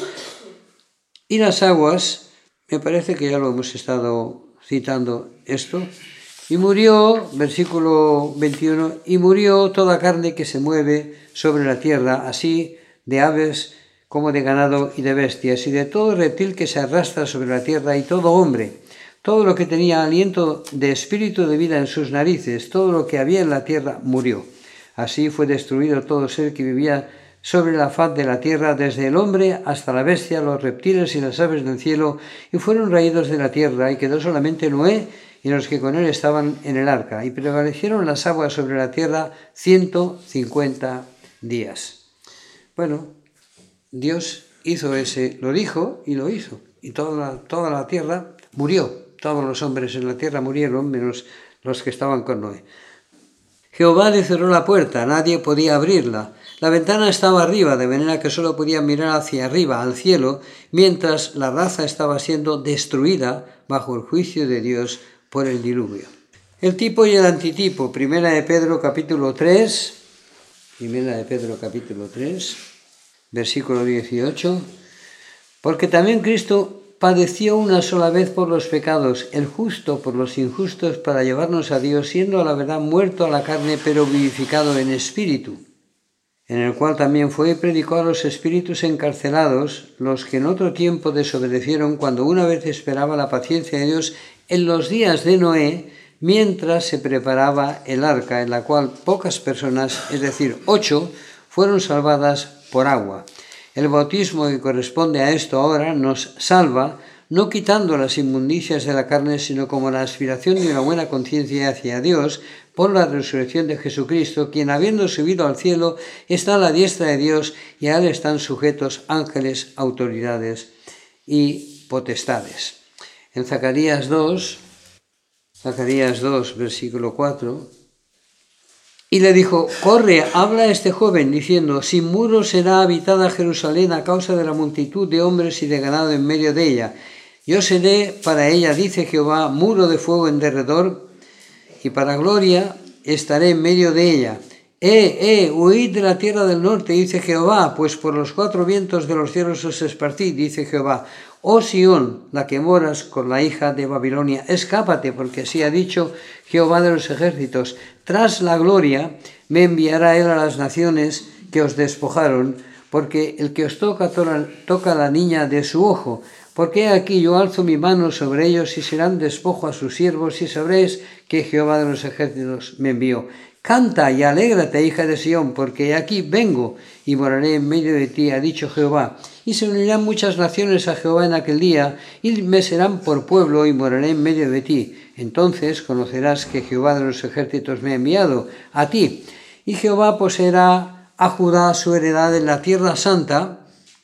y las aguas, me parece que ya lo hemos estado citando esto, y murió, versículo 21, y murió toda carne que se mueve sobre la tierra, así de aves como de ganado y de bestias, y de todo reptil que se arrastra sobre la tierra, y todo hombre, todo lo que tenía aliento de espíritu de vida en sus narices, todo lo que había en la tierra murió. Así fue destruido todo ser que vivía sobre la faz de la tierra, desde el hombre hasta la bestia, los reptiles y las aves del cielo, y fueron raídos de la tierra, y quedó solamente Noé y los que con él estaban en el arca, y prevalecieron las aguas sobre la tierra 150 días. Bueno, Dios hizo lo dijo y lo hizo, y toda la tierra murió, todos los hombres en la tierra murieron, menos los que estaban con Noé. Jehová le cerró la puerta, nadie podía abrirla. La ventana estaba arriba, de manera que solo podían mirar hacia arriba, al cielo, mientras la raza estaba siendo destruida bajo el juicio de Dios por el diluvio. El tipo y el antitipo, Primera de Pedro capítulo 3, versículo 18, porque también Cristo padeció una sola vez por los pecados, el justo por los injustos, para llevarnos a Dios, siendo a la verdad muerto a la carne, pero vivificado en espíritu, en el cual también fue y predicó a los espíritus encarcelados, los que en otro tiempo desobedecieron, cuando una vez esperaba la paciencia de Dios en los días de Noé, mientras se preparaba el arca, en la cual pocas personas, es decir, 8, fueron salvadas por agua. El bautismo que corresponde a esto ahora nos salva, no quitando las inmundicias de la carne, sino como la aspiración de una buena conciencia hacia Dios, por la resurrección de Jesucristo, quien habiendo subido al cielo está a la diestra de Dios, y a él están sujetos ángeles, autoridades y potestades. En Zacarías 2, versículo 4, y le dijo: corre, habla a este joven, diciendo: sin muro será habitada Jerusalén a causa de la multitud de hombres y de ganado en medio de ella. Yo seré para ella, dice Jehová, muro de fuego en derredor, y para gloria estaré en medio de ella. Huid de la tierra del norte, dice Jehová, pues por los 4 vientos de los cielos os esparcí, dice Jehová. Oh Sión, la que moras con la hija de Babilonia, escápate, porque así ha dicho Jehová de los ejércitos: tras la gloria me enviará él a las naciones que os despojaron, porque el que os toca a la niña de su ojo. Porque aquí yo alzo mi mano sobre ellos, y serán despojo a sus siervos, y sabréis que Jehová de los ejércitos me envió. Canta y alégrate, hija de Sión, porque aquí vengo y moraré en medio de ti, ha dicho Jehová. Y se unirán muchas naciones a Jehová en aquel día, y me serán por pueblo, y moraré en medio de ti. Entonces conocerás que Jehová de los ejércitos me ha enviado a ti. Y Jehová poseerá a Judá su heredad en la tierra santa,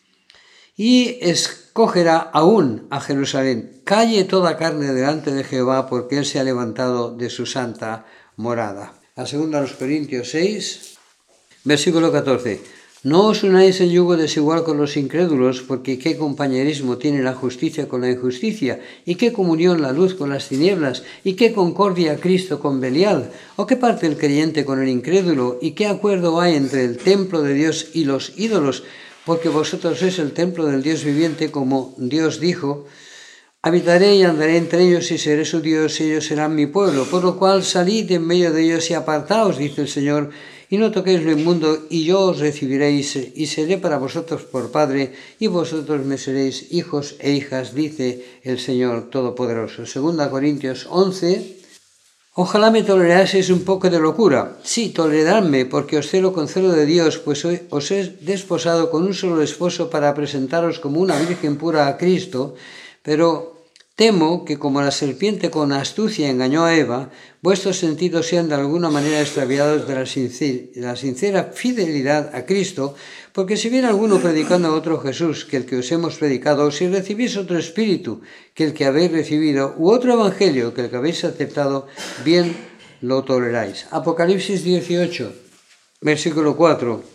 y escogerá aún a Jerusalén. Calle toda carne delante de Jehová, porque él se ha levantado de su santa morada. La segunda a los Corintios 6, versículo 14. No os unáis en yugo desigual con los incrédulos, porque qué compañerismo tiene la justicia con la injusticia, y qué comunión la luz con las tinieblas, y qué concordia Cristo con Belial, o qué parte el creyente con el incrédulo, y qué acuerdo hay entre el templo de Dios y los ídolos, porque vosotros sois el templo del Dios viviente, como Dios dijo: habitaré y andaré entre ellos y seré su Dios y ellos serán mi pueblo. Por lo cual salid en medio de ellos y apartaos, dice el Señor, y no toquéis lo inmundo, y yo os recibiréis y seré para vosotros por Padre, y vosotros me seréis hijos e hijas, dice el Señor Todopoderoso. 2 Corintios 11. Ojalá me toleraseis un poco de locura. Sí, toleradme, porque os celo con celo de Dios, pues os he desposado con un solo esposo para presentaros como una virgen pura a Cristo. Pero temo que, como la serpiente con astucia engañó a Eva, vuestros sentidos sean de alguna manera extraviados de la sincera fidelidad a Cristo, porque si viene alguno predicando a otro Jesús que el que os hemos predicado, si recibís otro espíritu que el que habéis recibido, u otro evangelio que el que habéis aceptado, bien lo toleráis. Apocalipsis 18, versículo 4.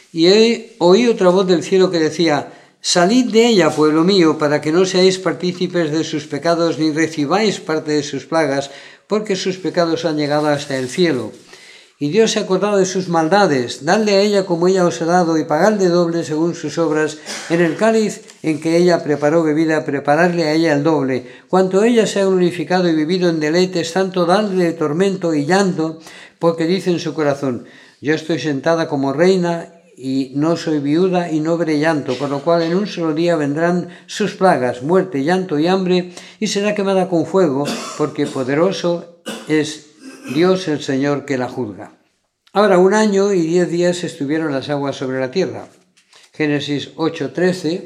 Y oí otra voz del cielo que decía: salid de ella, pueblo mío, para que no seáis partícipes de sus pecados, ni recibáis parte de sus plagas, porque sus pecados han llegado hasta el cielo. Y Dios se ha acordado de sus maldades. Dadle a ella como ella os ha dado, y pagadle doble según sus obras. En el cáliz en que ella preparó bebida, preparadle a ella el doble. Cuanto ella se ha glorificado y vivido en deleites, tanto dadle tormento y llanto, porque dice en su corazón: yo estoy sentada como reina, y no soy viuda y no veré llanto, por lo cual en un solo día vendrán sus plagas, muerte, llanto y hambre, y será quemada con fuego, porque poderoso es Dios el Señor que la juzga. Ahora 1 año y 10 días estuvieron las aguas sobre la tierra. Génesis 8:13.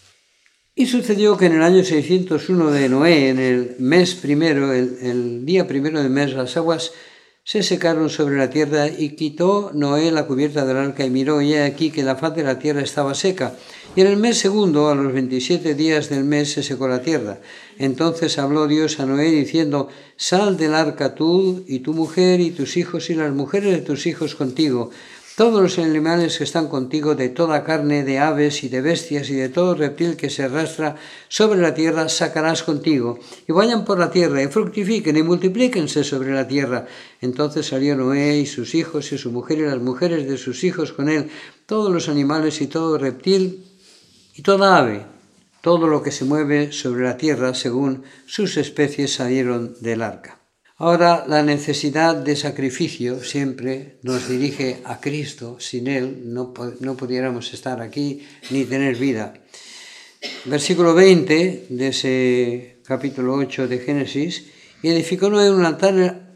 Y sucedió que en el año 601 de Noé, en el mes primero, el día primero del mes, las aguas se secaron sobre la tierra, y quitó Noé la cubierta del arca y miró, y he aquí que la faz de la tierra estaba seca. Y en el mes segundo, a los 27 días del mes, se secó la tierra. Entonces habló Dios a Noé diciendo: sal del arca tú y tu mujer y tus hijos y las mujeres de tus hijos contigo. Todos los animales que están contigo, de toda carne, de aves y de bestias y de todo reptil que se arrastra sobre la tierra, sacarás contigo. Y vayan por la tierra y fructifiquen y multiplíquense sobre la tierra. Entonces salió Noé y sus hijos y su mujer y las mujeres de sus hijos con él, todos los animales y todo reptil y toda ave. Todo lo que se mueve sobre la tierra según sus especies salieron del arca. Ahora, la necesidad de sacrificio siempre nos dirige a Cristo. Sin Él no pudiéramos estar aquí ni tener vida. Versículo 20 de ese capítulo 8 de Génesis: y edificó Noé un altar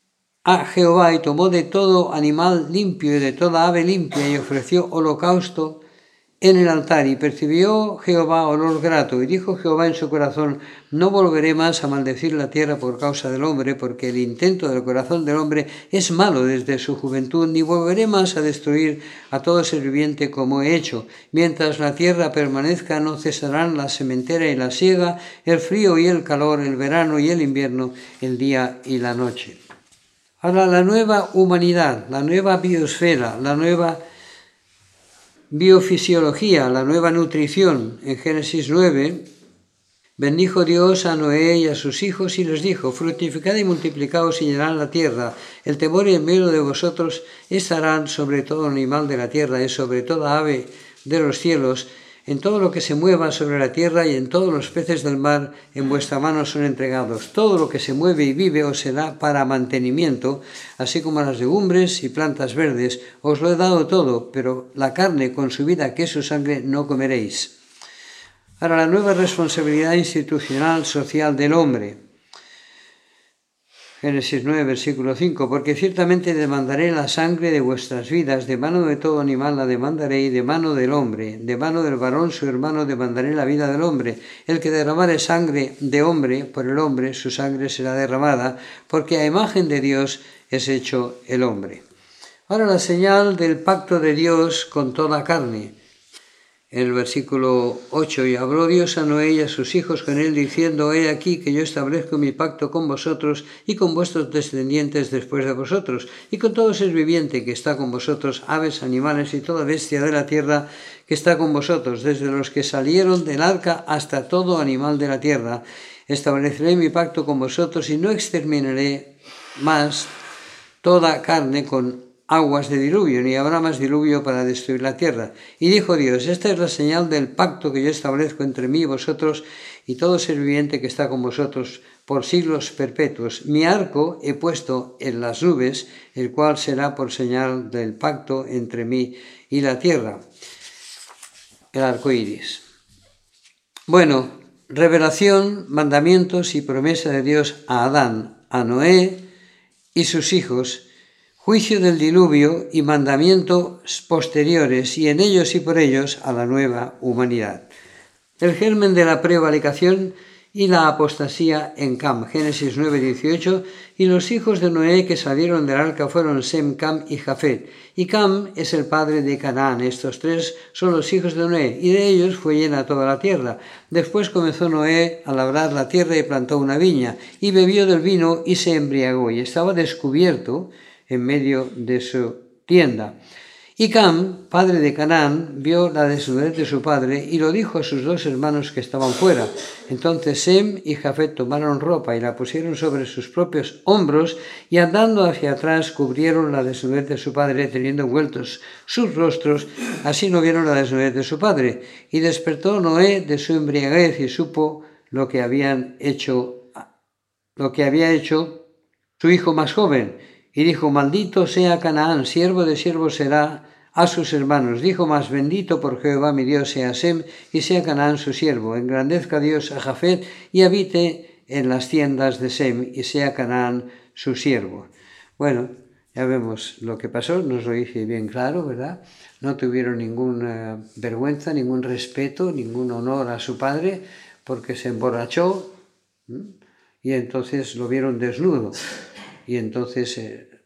a Jehová, y tomó de todo animal limpio y de toda ave limpia, y ofreció holocausto en el altar, y percibió Jehová olor grato, y dijo Jehová en su corazón: no volveré más a maldecir la tierra por causa del hombre, porque el intento del corazón del hombre es malo desde su juventud, ni volveré más a destruir a todo ser viviente como he hecho. Mientras la tierra permanezca, no cesarán la sementera y la siega, el frío y el calor, el verano y el invierno, el día y la noche. Ahora, la nueva humanidad, la nueva biosfera, la nueva biofisiología, la nueva nutrición. En Génesis 9, bendijo Dios a Noé y a sus hijos y les dijo: fructificad y multiplicaos y llenad la tierra. El temor y el miedo de vosotros estarán sobre todo animal de la tierra y sobre toda ave de los cielos, en todo lo que se mueva sobre la tierra y en todos los peces del mar en vuestra mano son entregados. Todo lo que se mueve y vive os será para mantenimiento, así como las legumbres y plantas verdes. Os lo he dado todo, pero la carne con su vida, que es su sangre, no comeréis. Ahora, la nueva responsabilidad institucional social del hombre. Génesis 9, versículo 5, porque ciertamente demandaré la sangre de vuestras vidas, de mano de todo animal la demandaré, y de mano del hombre, de mano del varón su hermano demandaré la vida del hombre. El que derramare sangre de hombre por el hombre, su sangre será derramada, porque a imagen de Dios es hecho el hombre. Ahora la señal del pacto de Dios con toda carne. El versículo 8, y habló Dios a Noé y a sus hijos con él, diciendo, he aquí que yo establezco mi pacto con vosotros y con vuestros descendientes después de vosotros, y con todo ser viviente que está con vosotros, aves, animales y toda bestia de la tierra que está con vosotros, desde los que salieron del arca hasta todo animal de la tierra. Estableceré mi pacto con vosotros y no exterminaré más toda carne con aguas de diluvio, ni habrá más diluvio para destruir la tierra. Y dijo Dios, esta es la señal del pacto que yo establezco entre mí y vosotros y todo ser viviente que está con vosotros por siglos perpetuos. Mi arco he puesto en las nubes, el cual será por señal del pacto entre mí y la tierra. El arco iris. Bueno, revelación, mandamientos y promesa de Dios a Adán, a Noé y sus hijos, juicio del diluvio y mandamientos posteriores, y en ellos y por ellos a la nueva humanidad. El germen de la prevaricación y la apostasía en Cam, Génesis 9:18, y los hijos de Noé que salieron del arca fueron Sem, Cam y Jafet. Y Cam es el padre de Canaán. Estos tres son los hijos de Noé, y de ellos fue llena toda la tierra. Después comenzó Noé a labrar la tierra y plantó una viña, y bebió del vino y se embriagó, y estaba descubierto en medio de su tienda. Y Cam, padre de Canaán, vio la desnudez de su padre y lo dijo a sus dos hermanos que estaban fuera. Entonces Sem y Jafet tomaron ropa y la pusieron sobre sus propios hombros y andando hacia atrás cubrieron la desnudez de su padre teniendo vueltos sus rostros, así no vieron la desnudez de su padre. Y despertó Noé de su embriaguez y supo lo que había hecho su hijo más joven. Y dijo, maldito sea Canaán, siervo de siervos será a sus hermanos. Dijo más, bendito por Jehová mi Dios sea Sem, y sea Canaán su siervo. Engrandezca Dios a Jafet, y habite en las tiendas de Sem, y sea Canaán su siervo. Bueno, ya vemos lo que pasó, nos lo hice bien claro, ¿verdad? No tuvieron ninguna vergüenza, ningún respeto, ningún honor a su padre, porque se emborrachó, y entonces lo vieron desnudo. Y entonces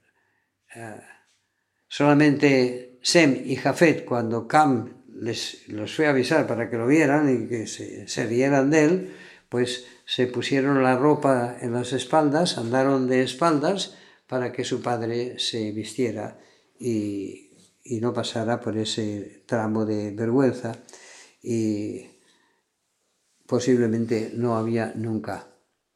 solamente Sem y Jafet, cuando Cam los fue a avisar para que lo vieran y que se rieran de él, pues se pusieron la ropa en las espaldas, andaron de espaldas para que su padre se vistiera y no pasara por ese tramo de vergüenza. Y posiblemente no había nunca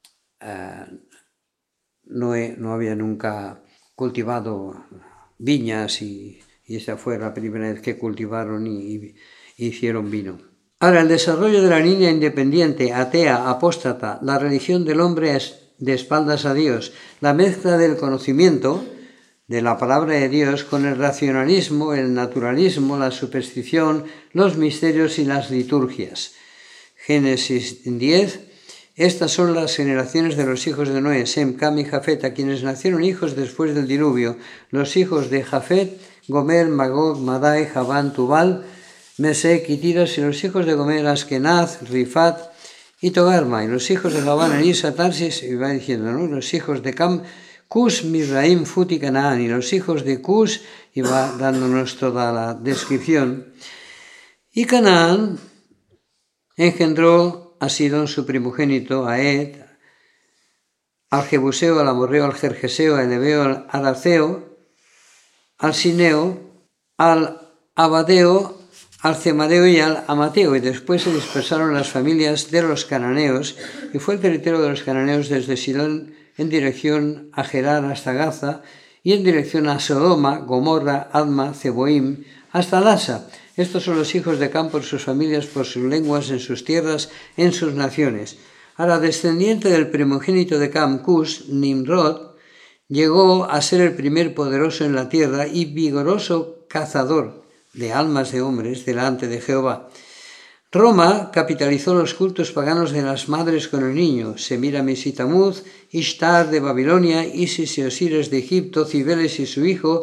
no había nunca cultivado viñas y esa fue la primera vez que cultivaron y hicieron vino. Ahora, el desarrollo de la niña independiente, atea, apóstata, la religión del hombre es de espaldas a Dios, la mezcla del conocimiento de la palabra de Dios con el racionalismo, el naturalismo, la superstición, los misterios y las liturgias. Génesis 10. Estas son las generaciones de los hijos de Noé, Sem, Cam y Jafet, a quienes nacieron hijos después del diluvio. Los hijos de Jafet, Gomer, Magog, Madai, Javán, Tubal, Mesec y Tiras, y los hijos de Gomer, Askenaz, Rifat y Togarma. Y los hijos de Javán, Elisa, Tarsis, y va diciendo, ¿no? Los hijos de Cam, Cus, Misraim, Fut y Canaán. Y los hijos de Cus, y va dándonos toda la descripción. Y Canaán engendró a Sidón su primogénito, a Ed, al Jebuseo, al Amorreo, al Gergeseo, al Ebeo, al Araceo, al Sineo, al Abadeo, al Cemadeo y al Amateo, y después se dispersaron las familias de los cananeos, y fue el territorio de los cananeos desde Sidón en dirección a Gerar hasta Gaza, y en dirección a Sodoma, Gomorra, Adma, Zeboim, hasta Lasa. Estos son los hijos de Cam por sus familias, por sus lenguas, en sus tierras, en sus naciones. Ahora, descendiente del primogénito de Cam, Cus, Nimrod, llegó a ser el primer poderoso en la tierra y vigoroso cazador de almas de hombres delante de Jehová. Roma capitalizó los cultos paganos de las madres con el niño: Semiramis y Tamuz, Ishtar de Babilonia, Isis y Osiris de Egipto, Cibeles y su hijo,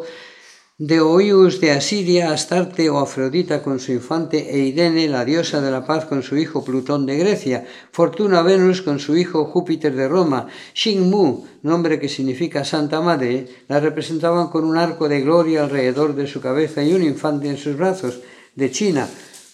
Deoius de Asiria, Astarte o Afrodita con su infante, e Irene, la diosa de la paz, con su hijo Plutón de Grecia, Fortuna Venus con su hijo Júpiter de Roma, Xingmu, nombre que significa Santa Madre, la representaban con un arco de gloria alrededor de su cabeza y un infante en sus brazos. De China,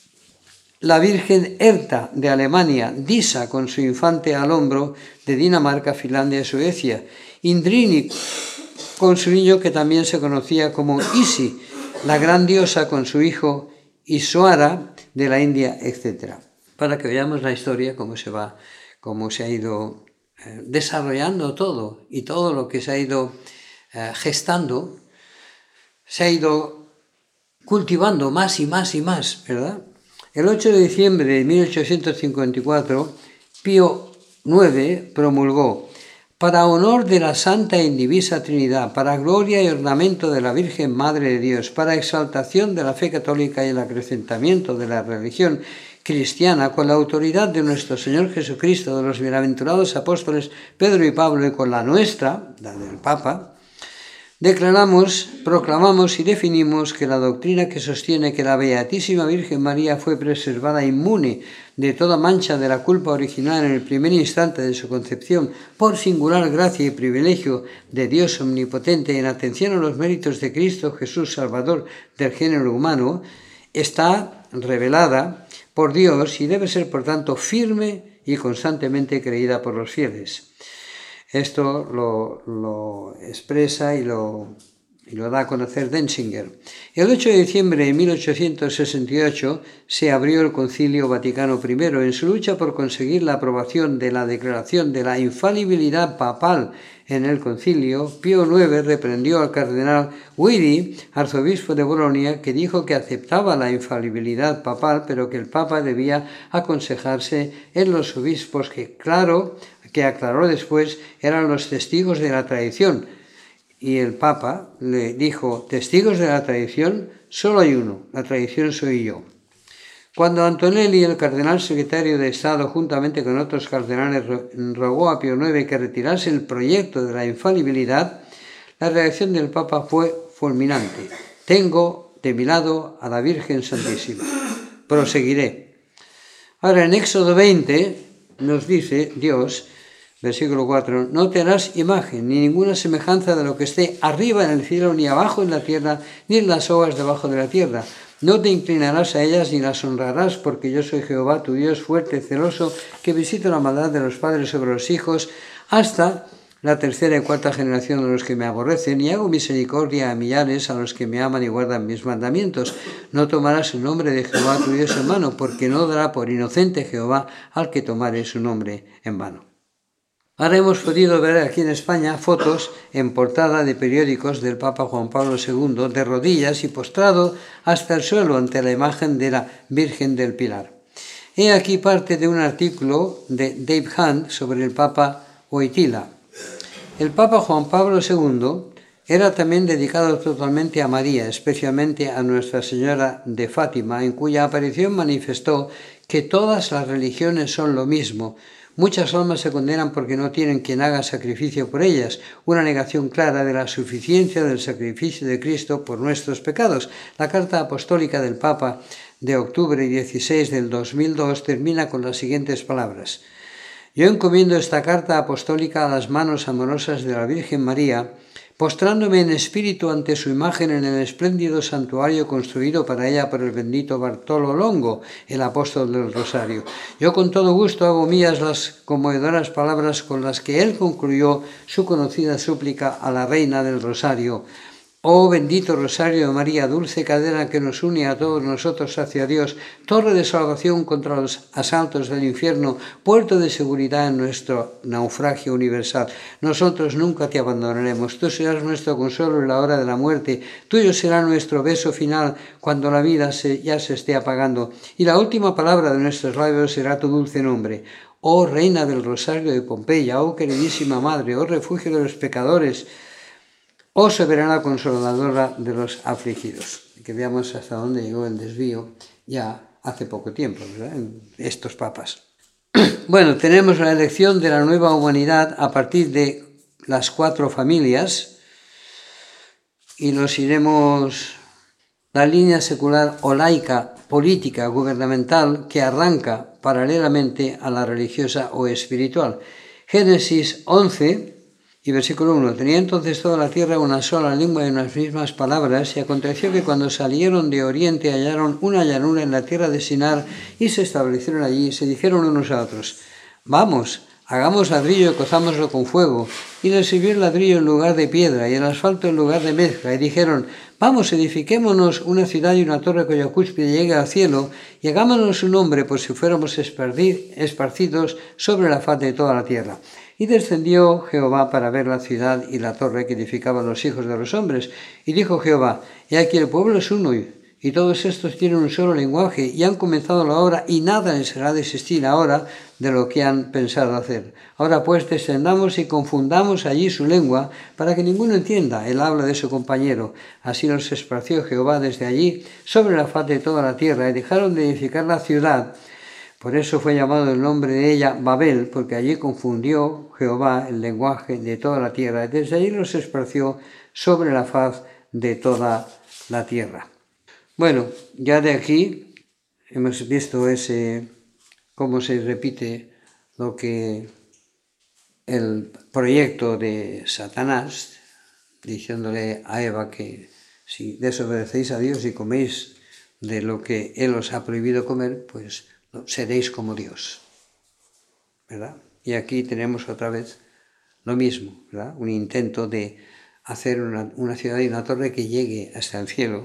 la Virgen Erta de Alemania, Disa con su infante al hombro, de Dinamarca, Finlandia y Suecia, Indrini con su niño, que también se conocía como Isi, la gran diosa con su hijo Isuara de la India, etc. Para que veamos la historia, cómo se ha ido desarrollando todo, y todo lo que se ha ido gestando, se ha ido cultivando más y más y más, ¿verdad? El 8 de diciembre de 1854, Pío IX promulgó: para honor de la Santa e Indivisa Trinidad, para gloria y ornamento de la Virgen Madre de Dios, para exaltación de la fe católica y el acrecentamiento de la religión cristiana, con la autoridad de nuestro Señor Jesucristo, de los bienaventurados apóstoles Pedro y Pablo, y con la nuestra, la del Papa, declaramos, proclamamos y definimos que la doctrina que sostiene que la Beatísima Virgen María fue preservada inmune de toda mancha de la culpa original en el primer instante de su concepción, por singular gracia y privilegio de Dios omnipotente, en atención a los méritos de Cristo Jesús, Salvador del género humano, está revelada por Dios y debe ser, por tanto, firme y constantemente creída por los fieles. Esto lo expresa y lo da a conocer Denzinger. El 8 de diciembre de 1868 se abrió el Concilio Vaticano I. En su lucha por conseguir la aprobación de la declaración de la infalibilidad papal en el concilio, Pío IX reprendió al cardenal Guidi, arzobispo de Bolonia, que dijo que aceptaba la infalibilidad papal, pero que el Papa debía aconsejarse en los obispos que aclaró después eran los testigos de la tradición. Y el Papa le dijo: testigos de la tradición solo hay uno, la tradición soy yo. Cuando Antonelli, el cardenal secretario de Estado, juntamente con otros cardenales, rogó a Pío IX que retirase el proyecto de la infalibilidad, la reacción del Papa fue fulminante: tengo de mi lado a la Virgen Santísima, proseguiré. Ahora, en Éxodo 20 nos dice Dios, versículo 4, no te harás imagen ni ninguna semejanza de lo que esté arriba en el cielo, ni abajo en la tierra, ni en las aguas debajo de la tierra. No te inclinarás a ellas ni las honrarás, porque yo soy Jehová tu Dios, fuerte, celoso, que visito la maldad de los padres sobre los hijos, hasta la tercera y cuarta generación de los que me aborrecen, y hago misericordia a millares, a los que me aman y guardan mis mandamientos. No tomarás el nombre de Jehová tu Dios en vano, porque no dará por inocente Jehová al que tomare su nombre en vano. Ahora hemos podido ver aquí en España fotos en portada de periódicos del Papa Juan Pablo II de rodillas y postrado hasta el suelo ante la imagen de la Virgen del Pilar. He aquí parte de un artículo de Dave Hunt sobre el Papa Wojtyla. El Papa Juan Pablo II era también dedicado totalmente a María, especialmente a Nuestra Señora de Fátima, en cuya aparición manifestó que todas las religiones son lo mismo. Muchas almas se condenan porque no tienen quien haga sacrificio por ellas, una negación clara de la suficiencia del sacrificio de Cristo por nuestros pecados. La carta apostólica del Papa de octubre 16 del 2002 termina con las siguientes palabras: yo encomiendo esta carta apostólica a las manos amorosas de la Virgen María, postrándome en espíritu ante su imagen en el espléndido santuario construido para ella por el bendito Bartolo Longo, el apóstol del Rosario. Yo con todo gusto hago mías las conmovedoras palabras con las que él concluyó su conocida súplica a la Reina del Rosario. Oh bendito Rosario de María, dulce cadena que nos une a todos nosotros hacia Dios, torre de salvación contra los asaltos del infierno, puerto de seguridad en nuestro naufragio universal. Nosotros nunca te abandonaremos, tú serás nuestro consuelo en la hora de la muerte, tuyo será nuestro beso final cuando la vida ya se esté apagando, y la última palabra de nuestros labios será tu dulce nombre. Oh Reina del Rosario de Pompeya, oh queridísima Madre, oh refugio de los pecadores, oh soberana consoladora de los afligidos. Que veamos hasta dónde llegó el desvío ya hace poco tiempo, ¿verdad? Estos papas. Bueno, tenemos la elección de la nueva humanidad a partir de las 4 familias y nos iremos la línea secular o laica, política, gubernamental que arranca paralelamente a la religiosa o espiritual. Génesis 11 y versículo 1. Tenía entonces toda la tierra una sola lengua y unas mismas palabras, y aconteció que cuando salieron de oriente hallaron una llanura en la tierra de Sinar y se establecieron allí y se dijeron unos a otros: vamos, hagamos ladrillo y cozámoslo con fuego. Y les sirvió el ladrillo en lugar de piedra y el asfalto en lugar de mezcla. Y dijeron: vamos, edifiquémonos una ciudad y una torre cuya cúspide llegue al cielo, y hagámonos un nombre por si fuéramos esparcidos sobre la faz de toda la tierra. Y descendió Jehová para ver la ciudad y la torre que edificaban los hijos de los hombres. Y dijo Jehová: he aquí el pueblo es uno, y todos estos tienen un solo lenguaje, y han comenzado la obra, y nada les hará desistir ahora de lo que han pensado hacer. Ahora pues descendamos y confundamos allí su lengua, para que ninguno entienda el habla de su compañero. Así los esparció Jehová desde allí sobre la faz de toda la tierra, y dejaron de edificar la ciudad. Por eso fue llamado el nombre de ella Babel, porque allí confundió Jehová el lenguaje de toda la tierra, y desde allí los esparció sobre la faz de toda la tierra. Bueno, ya de aquí hemos visto cómo se repite lo que el proyecto de Satanás, diciéndole a Eva que si desobedecéis a Dios y coméis de lo que Él os ha prohibido comer, pues seréis como Dios, ¿verdad? Y aquí tenemos otra vez lo mismo, ¿verdad? Un intento de hacer una ciudad y una torre que llegue hasta el cielo.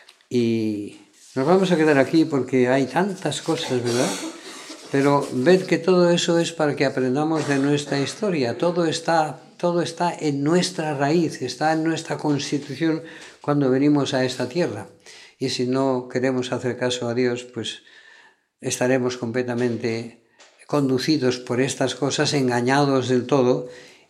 Y nos vamos a quedar aquí porque hay tantas cosas, ¿verdad? Pero ved que todo eso es para que aprendamos de nuestra historia. Todo está en nuestra raíz, está en nuestra constitución cuando venimos a esta tierra. Y si no queremos hacer caso a Dios, pues estaremos completamente conducidos por estas cosas, engañados del todo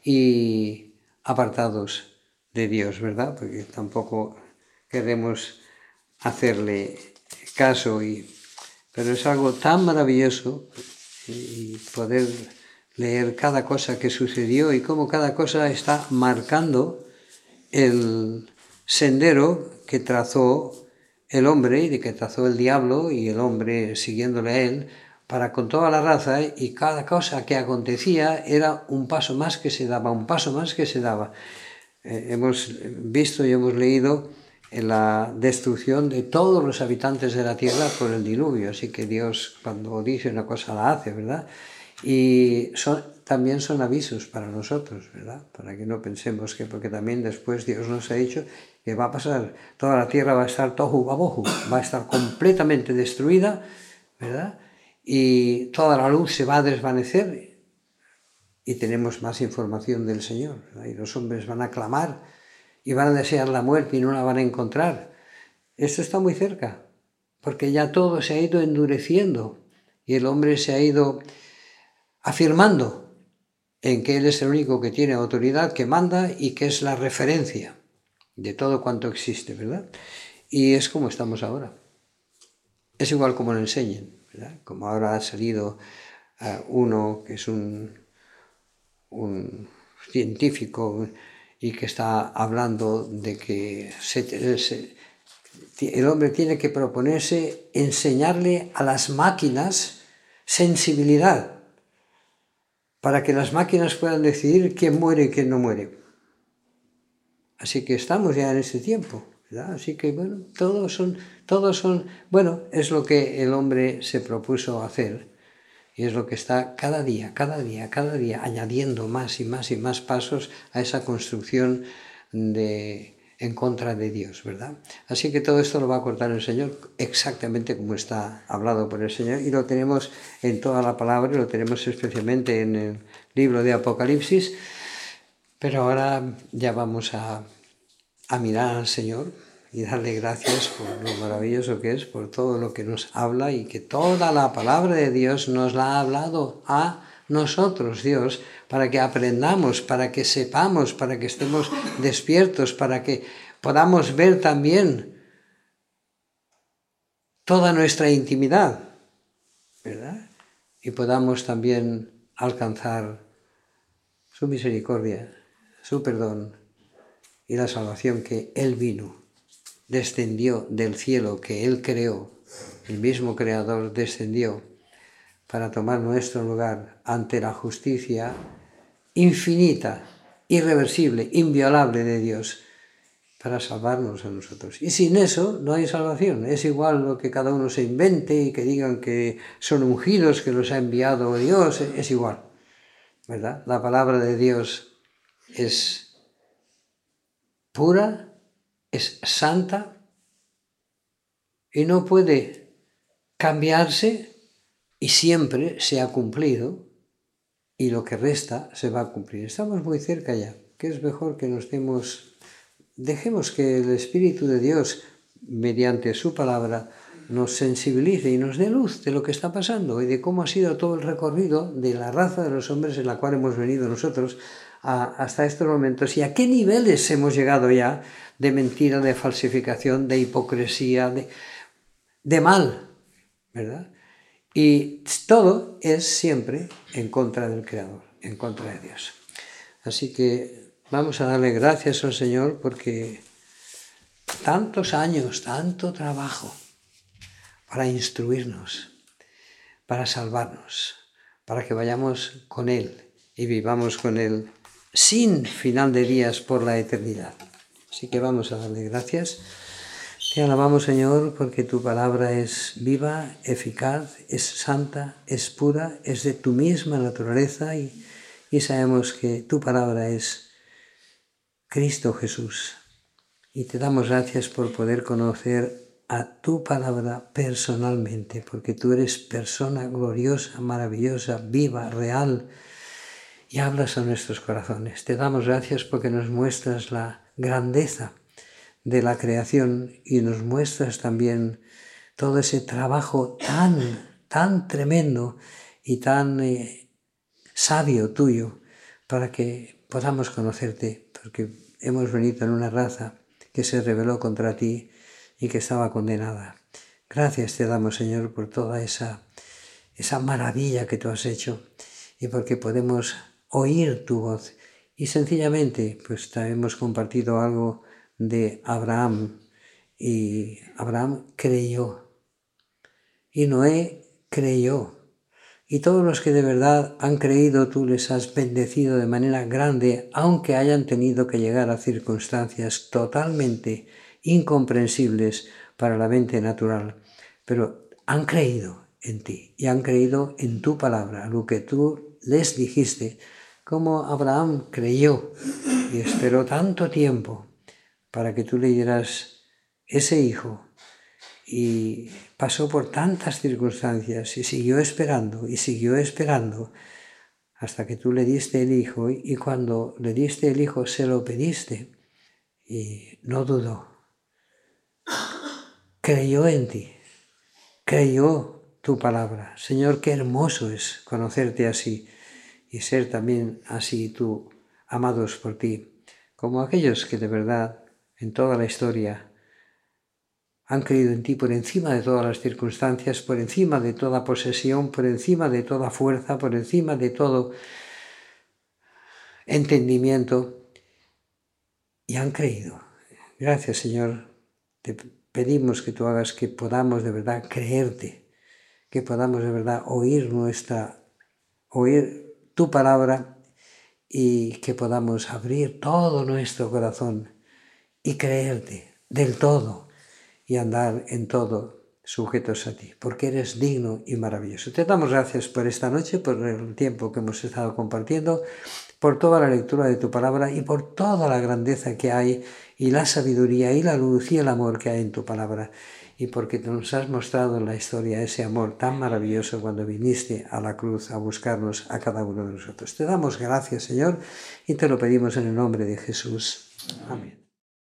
y apartados de Dios, ¿verdad? Porque tampoco queremos hacerle caso, pero es algo tan maravilloso y poder leer cada cosa que sucedió y cómo cada cosa está marcando el sendero que trazó el hombre y de que trazó el diablo y el hombre siguiéndole a él para con toda la raza, y cada cosa que acontecía era un paso más que se daba, un paso más que se daba. Hemos visto y hemos leído en la destrucción de todos los habitantes de la tierra por el diluvio, así que Dios cuando dice una cosa la hace, ¿verdad? Y también son avisos para nosotros, ¿verdad? Para que no pensemos que, porque también después Dios nos ha dicho que va a pasar, toda la tierra va a estar tohu vabohu, va a estar completamente destruida, ¿verdad? Y toda la luz se va a desvanecer y tenemos más información del Señor, ¿verdad? Y los hombres van a clamar y van a desear la muerte y no la van a encontrar. Esto está muy cerca, porque ya todo se ha ido endureciendo y el hombre se ha ido afirmando en que él es el único que tiene autoridad, que manda y que es la referencia de todo cuanto existe, ¿verdad? Y es como estamos ahora. Es igual como lo enseñan, ¿verdad? Como ahora ha salido uno que es un científico y que está hablando de que el hombre tiene que proponerse enseñarle a las máquinas sensibilidad para que las máquinas puedan decidir quién muere y quién no muere. Así que estamos ya en ese tiempo, ¿verdad? Así que bueno, todos son, bueno, es lo que el hombre se propuso hacer y es lo que está cada día añadiendo más y más y más pasos a esa construcción en contra de Dios, ¿verdad? Así que todo esto lo va a cortar el Señor exactamente como está hablado por el Señor, y lo tenemos en toda la palabra, y lo tenemos especialmente en el libro de Apocalipsis. Pero ahora ya vamos a mirar al Señor y darle gracias por lo maravilloso que es, por todo lo que nos habla, y que toda la palabra de Dios nos la ha hablado a nosotros, Dios, para que aprendamos, para que sepamos, para que estemos despiertos, para que podamos ver también toda nuestra intimidad, ¿verdad? Y podamos también alcanzar su misericordia, su perdón y la salvación que Él vino, descendió del cielo que Él creó, el mismo Creador descendió para tomar nuestro lugar ante la justicia infinita, irreversible, inviolable de Dios, para salvarnos a nosotros. Y sin eso no hay salvación. Es igual lo que cada uno se invente y que digan que son ungidos, que los ha enviado Dios, es igual, ¿verdad? La palabra de Dios es pura, es santa y no puede cambiarse y siempre se ha cumplido y lo que resta se va a cumplir. Estamos muy cerca ya, que es mejor que dejemos que el Espíritu de Dios, mediante su palabra, nos sensibilice y nos dé luz de lo que está pasando y de cómo ha sido todo el recorrido de la raza de los hombres en la cual hemos venido nosotros hasta estos momentos y a qué niveles hemos llegado ya de mentira, de falsificación, de hipocresía, de mal, ¿verdad? Y todo es siempre en contra del Creador, en contra de Dios. Así que vamos a darle gracias al Señor porque tantos años, tanto trabajo para instruirnos, para salvarnos, para que vayamos con Él y vivamos con Él sin final de días por la eternidad. Así que vamos a darle gracias. Te alabamos, Señor, porque tu palabra es viva, eficaz, es santa, es pura, es de tu misma naturaleza y sabemos que tu palabra es Cristo Jesús. Y te damos gracias por poder conocer a tu palabra personalmente, porque tú eres persona gloriosa, maravillosa, viva, real, y hablas a nuestros corazones. Te damos gracias porque nos muestras la grandeza de la creación y nos muestras también todo ese trabajo tan tremendo y tan sabio tuyo para que podamos conocerte, porque hemos venido en una raza que se rebeló contra ti y que estaba condenada. Gracias te damos, Señor, por toda esa maravilla que tú has hecho y porque podemos oír tu voz. Y sencillamente, pues hemos compartido algo de Abraham, y Abraham creyó, y Noé creyó, y todos los que de verdad han creído tú les has bendecido de manera grande, aunque hayan tenido que llegar a circunstancias totalmente incomprensibles para la mente natural, pero han creído en ti y han creído en tu palabra, lo que tú les dijiste, como Abraham creyó y esperó tanto tiempo para que tú le dieras ese hijo y pasó por tantas circunstancias y siguió esperando hasta que tú le diste el hijo y cuando le diste el hijo se lo pediste y no dudó, creyó en ti, creyó tu palabra. Señor, qué hermoso es conocerte así y ser también así tú, amados por ti, como aquellos que de verdad en toda la historia han creído en ti por encima de todas las circunstancias, por encima de toda posesión, por encima de toda fuerza, por encima de todo entendimiento, y han creído. Gracias, Señor. Te pedimos que tú hagas que podamos de verdad creerte, que podamos de verdad oír tu palabra y que podamos abrir todo nuestro corazón y creerte del todo y andar en todo sujetos a ti, porque eres digno y maravilloso. Te damos gracias por esta noche, por el tiempo que hemos estado compartiendo, por toda la lectura de tu palabra y por toda la grandeza que hay y la sabiduría y la luz y el amor que hay en tu palabra, y porque nos has mostrado en la historia ese amor tan maravilloso cuando viniste a la cruz a buscarnos a cada uno de nosotros. Te damos gracias, Señor, y te lo pedimos en el nombre de Jesús. Amén.